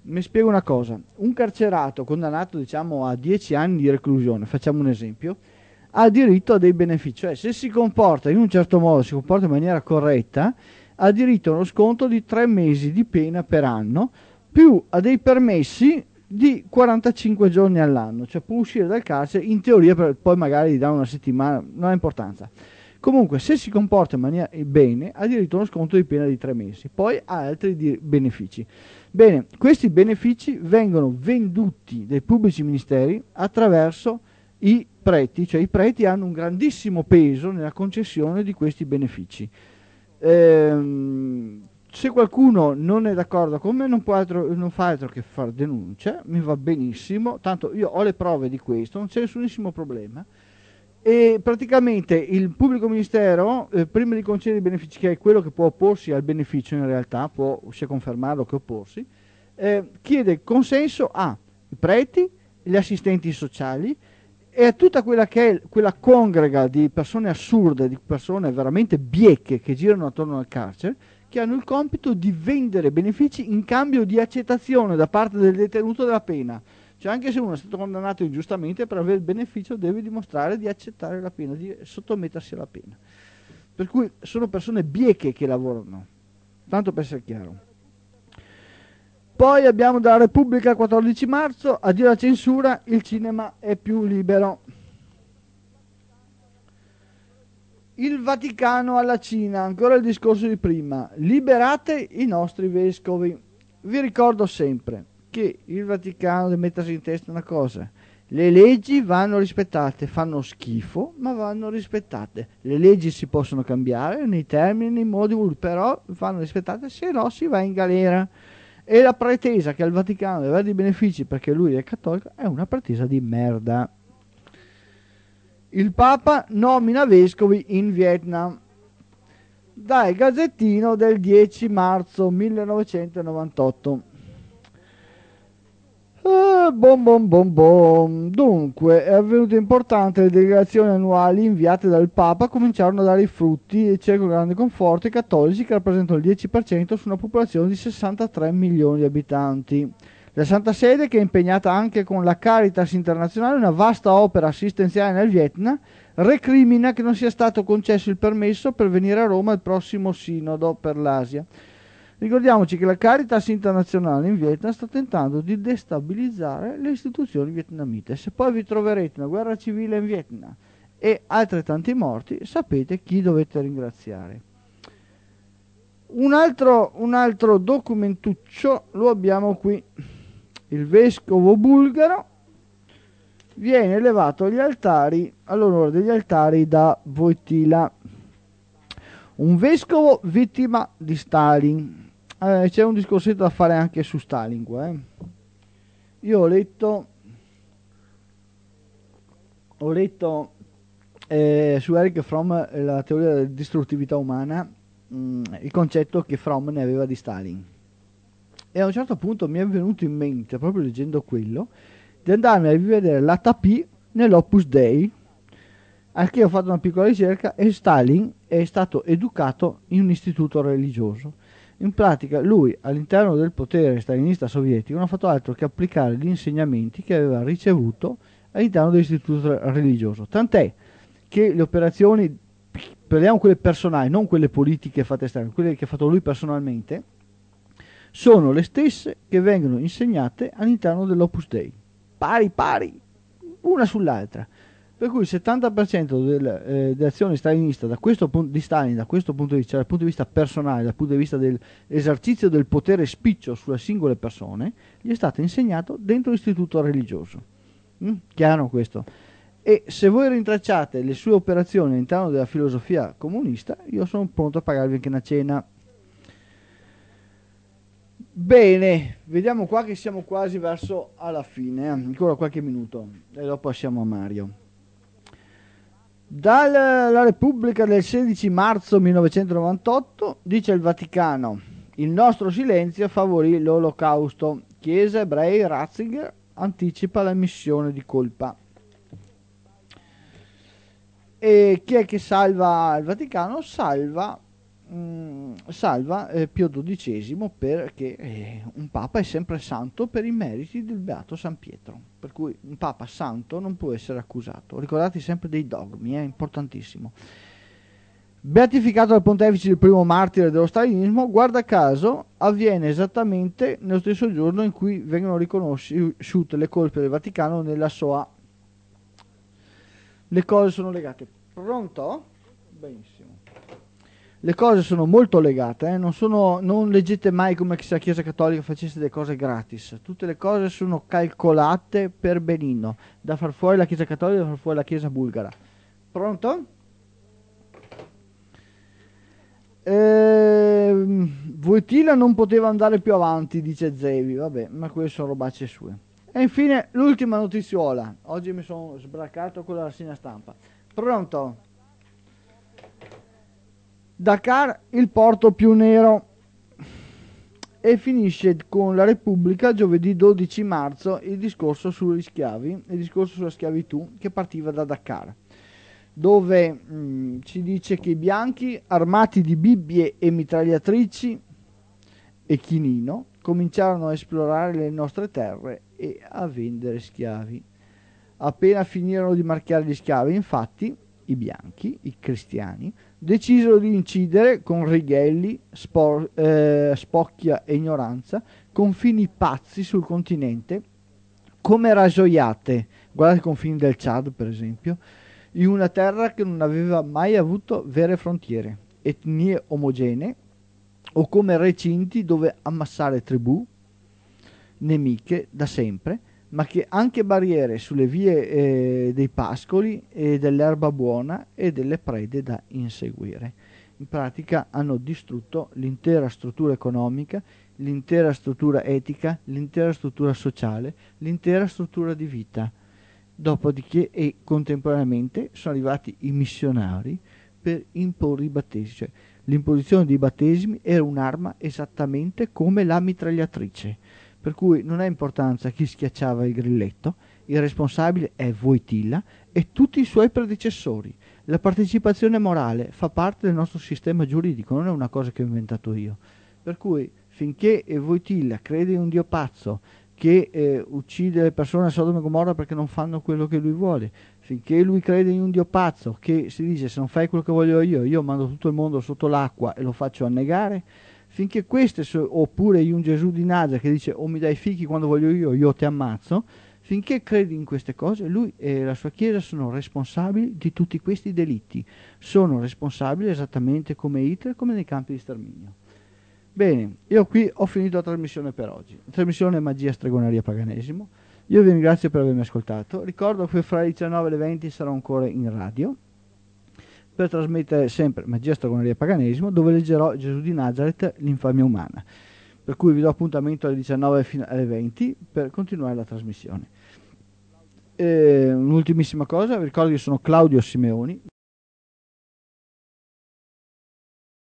mi spiego una cosa. Un carcerato condannato, diciamo, a dieci anni di reclusione, facciamo un esempio, ha diritto a dei benefici. Cioè, se si comporta in un certo modo, si comporta in maniera corretta, ha diritto a uno sconto di tre mesi di pena per anno, più a dei permessi di quarantacinque giorni all'anno. Cioè, può uscire dal carcere, in teoria, per poi magari gli dà una settimana, non ha importanza. Comunque, se si comporta in maniera bene, ha diritto a uno sconto di pena di tre mesi. Poi ha altri di benefici. Bene, questi benefici vengono venduti dai pubblici ministeri attraverso i preti, cioè i preti hanno un grandissimo peso nella concessione di questi benefici. Ehm, se qualcuno non è d'accordo con me non, può altro, non fa altro che fare denuncia, mi va benissimo, tanto io ho le prove di questo, non c'è nessunissimo problema. E praticamente il pubblico ministero, eh, prima di concedere i benefici, che è quello che può opporsi al beneficio in realtà, può sia confermarlo che opporsi, eh, chiede consenso ai preti, gli assistenti sociali e a tutta quella che è quella congrega di persone assurde, di persone veramente bieche che girano attorno al carcere, che hanno il compito di vendere benefici in cambio di accettazione da parte del detenuto della pena. Cioè, anche se uno è stato condannato ingiustamente, per avere il beneficio deve dimostrare di accettare la pena, di sottomettersi alla pena. Per cui sono persone bieche che lavorano, tanto per essere chiaro. Poi abbiamo dalla Repubblica quattordici marzo, addio alla censura, il cinema è più libero. Il Vaticano alla Cina, ancora il discorso di prima, liberate i nostri vescovi. Vi ricordo sempre che il Vaticano deve mettersi in testa una cosa: le leggi vanno rispettate, fanno schifo ma vanno rispettate. Le leggi si possono cambiare nei termini, nei modi voluti, però vanno rispettate, se no si va in galera. E la pretesa che al Vaticano deve avere dei benefici perché lui è cattolico è una pretesa di merda. Il Papa nomina vescovi in Vietnam. Dal Gazzettino del dieci marzo millenovecentonovantotto. Eh, bom bom bom bom. Dunque, è avvenuto importante, le delegazioni annuali inviate dal Papa cominciarono a dare i frutti e c'è con grande conforto i cattolici, che rappresentano il dieci per cento su una popolazione di sessantatré milioni di abitanti. La Santa Sede, che è impegnata anche con la Caritas Internazionale, una vasta opera assistenziale nel Vietnam, recrimina che non sia stato concesso il permesso per venire a Roma al prossimo sinodo per l'Asia. Ricordiamoci che la Caritas Internazionale in Vietnam sta tentando di destabilizzare le istituzioni vietnamite. Se poi vi troverete una guerra civile in Vietnam e altrettanti morti, sapete chi dovete ringraziare. Un altro, un altro documentuccio lo abbiamo qui. Il vescovo bulgaro viene elevato agli altari, all'onore degli altari da Wojtyla. Un vescovo vittima di Stalin. Eh, c'è un discorsetto da fare anche su Stalin qua, eh. Io ho letto ho letto eh, su Erich Fromm eh, la teoria della distruttività umana, mh, il concetto che Fromm ne aveva di Stalin, e a un certo punto mi è venuto in mente, proprio leggendo quello, di andarmi a rivedere l'A T P nell'Opus Dei, al che ho fatto una piccola ricerca, e Stalin è stato educato in un istituto religioso. In pratica lui, all'interno del potere stalinista sovietico, non ha fatto altro che applicare gli insegnamenti che aveva ricevuto all'interno dell'istituto religioso. Tant'è che le operazioni, parliamo quelle personali, non quelle politiche fatte esterne, quelle che ha fatto lui personalmente, sono le stesse che vengono insegnate all'interno dell'Opus Dei, pari pari, una sull'altra. Per cui il settanta per cento del, eh, dell'azione stalinista da questo punto, di Stalin da questo punto di vista, cioè dal punto di vista personale, dal punto di vista dell'esercizio del potere spiccio sulle singole persone, gli è stato insegnato dentro l'istituto religioso. Mm? Chiaro questo? E se voi rintracciate le sue operazioni all'interno della filosofia comunista, io sono pronto a pagarvi anche una cena. Bene, vediamo qua che siamo quasi verso alla fine, eh? Ancora qualche minuto e dopo passiamo a Mario. Dalla Repubblica del sedici marzo millenovecentonovantotto dice il Vaticano: il nostro silenzio favorì l'olocausto. Chiesa, ebrei, Ratzinger anticipa la missione di colpa. E chi è che salva il Vaticano? Salva mh, salva eh, Pio dodicesimo perché eh, un papa è sempre santo per i meriti del beato San Pietro, per cui un papa santo non può essere accusato. Ricordate sempre dei dogmi, è importantissimo. Beatificato dal pontefice il primo martire dello stalinismo, guarda caso avviene esattamente nello stesso giorno in cui vengono riconosciute le colpe del Vaticano nella Shoah. Le cose sono legate. Pronto? Benissimo. Le cose sono molto legate, eh? non, sono, non leggete mai come se la Chiesa Cattolica facesse delle cose gratis. Tutte le cose sono calcolate per benino, da far fuori la Chiesa Cattolica, da far fuori la Chiesa bulgara. Pronto? Eh, Wojtyla non poteva andare più avanti, dice Zevi, vabbè, ma queste sono robacce sue. E infine l'ultima notiziola. Oggi mi sono sbraccato con la rassegna stampa. Pronto? Dakar, il porto più nero. E finisce con la Repubblica giovedì dodici marzo il discorso sugli schiavi, il discorso sulla schiavitù che partiva da Dakar, dove mh, ci dice che i bianchi, armati di bibbie e mitragliatrici e chinino, cominciarono a esplorare le nostre terre e a vendere schiavi. Appena finirono di marchiare gli schiavi, infatti, i bianchi, i cristiani, decisero di incidere con righelli, spor, eh, spocchia e ignoranza, confini pazzi sul continente, come rasoiate, guardate i confini del Chad per esempio, in una terra che non aveva mai avuto vere frontiere, etnie omogenee, o come recinti dove ammassare tribù nemiche da sempre, ma che anche barriere sulle vie eh, dei pascoli e dell'erba buona e delle prede da inseguire. In pratica hanno distrutto l'intera struttura economica, l'intera struttura etica, l'intera struttura sociale, l'intera struttura di vita. Dopodiché e contemporaneamente sono arrivati i missionari per imporre i battesimi, cioè l'imposizione dei battesimi era un'arma esattamente come la mitragliatrice, per cui non ha importanza chi schiacciava il grilletto, il responsabile è Wojtyla e tutti i suoi predecessori. La partecipazione morale fa parte del nostro sistema giuridico, non è una cosa che ho inventato io, per cui finché Wojtyla crede in un dio pazzo che eh, uccide le persone a Sodoma e Gomorra perché non fanno quello che lui vuole, finché lui crede in un dio pazzo che si dice se non fai quello che voglio io, io mando tutto il mondo sotto l'acqua e lo faccio annegare, finché queste, oppure in un Gesù di Nazareth che dice o mi dai fichi quando voglio io, io ti ammazzo, finché credi in queste cose, lui e la sua Chiesa sono responsabili di tutti questi delitti, sono responsabili esattamente come Hitler, come nei campi di sterminio. Bene, io qui ho finito la trasmissione per oggi. La trasmissione Magia, Stregoneria, Paganesimo. Io vi ringrazio per avermi ascoltato. Ricordo che fra le diciannove e le venti sarò ancora in radio per trasmettere sempre Magia, Stregoneria, Paganesimo, dove leggerò Gesù di Nazareth, l'infamia umana. Per cui vi do appuntamento alle diciannove fino alle venti per continuare la trasmissione. E un'ultimissima cosa, vi ricordo che sono Claudio Simeoni,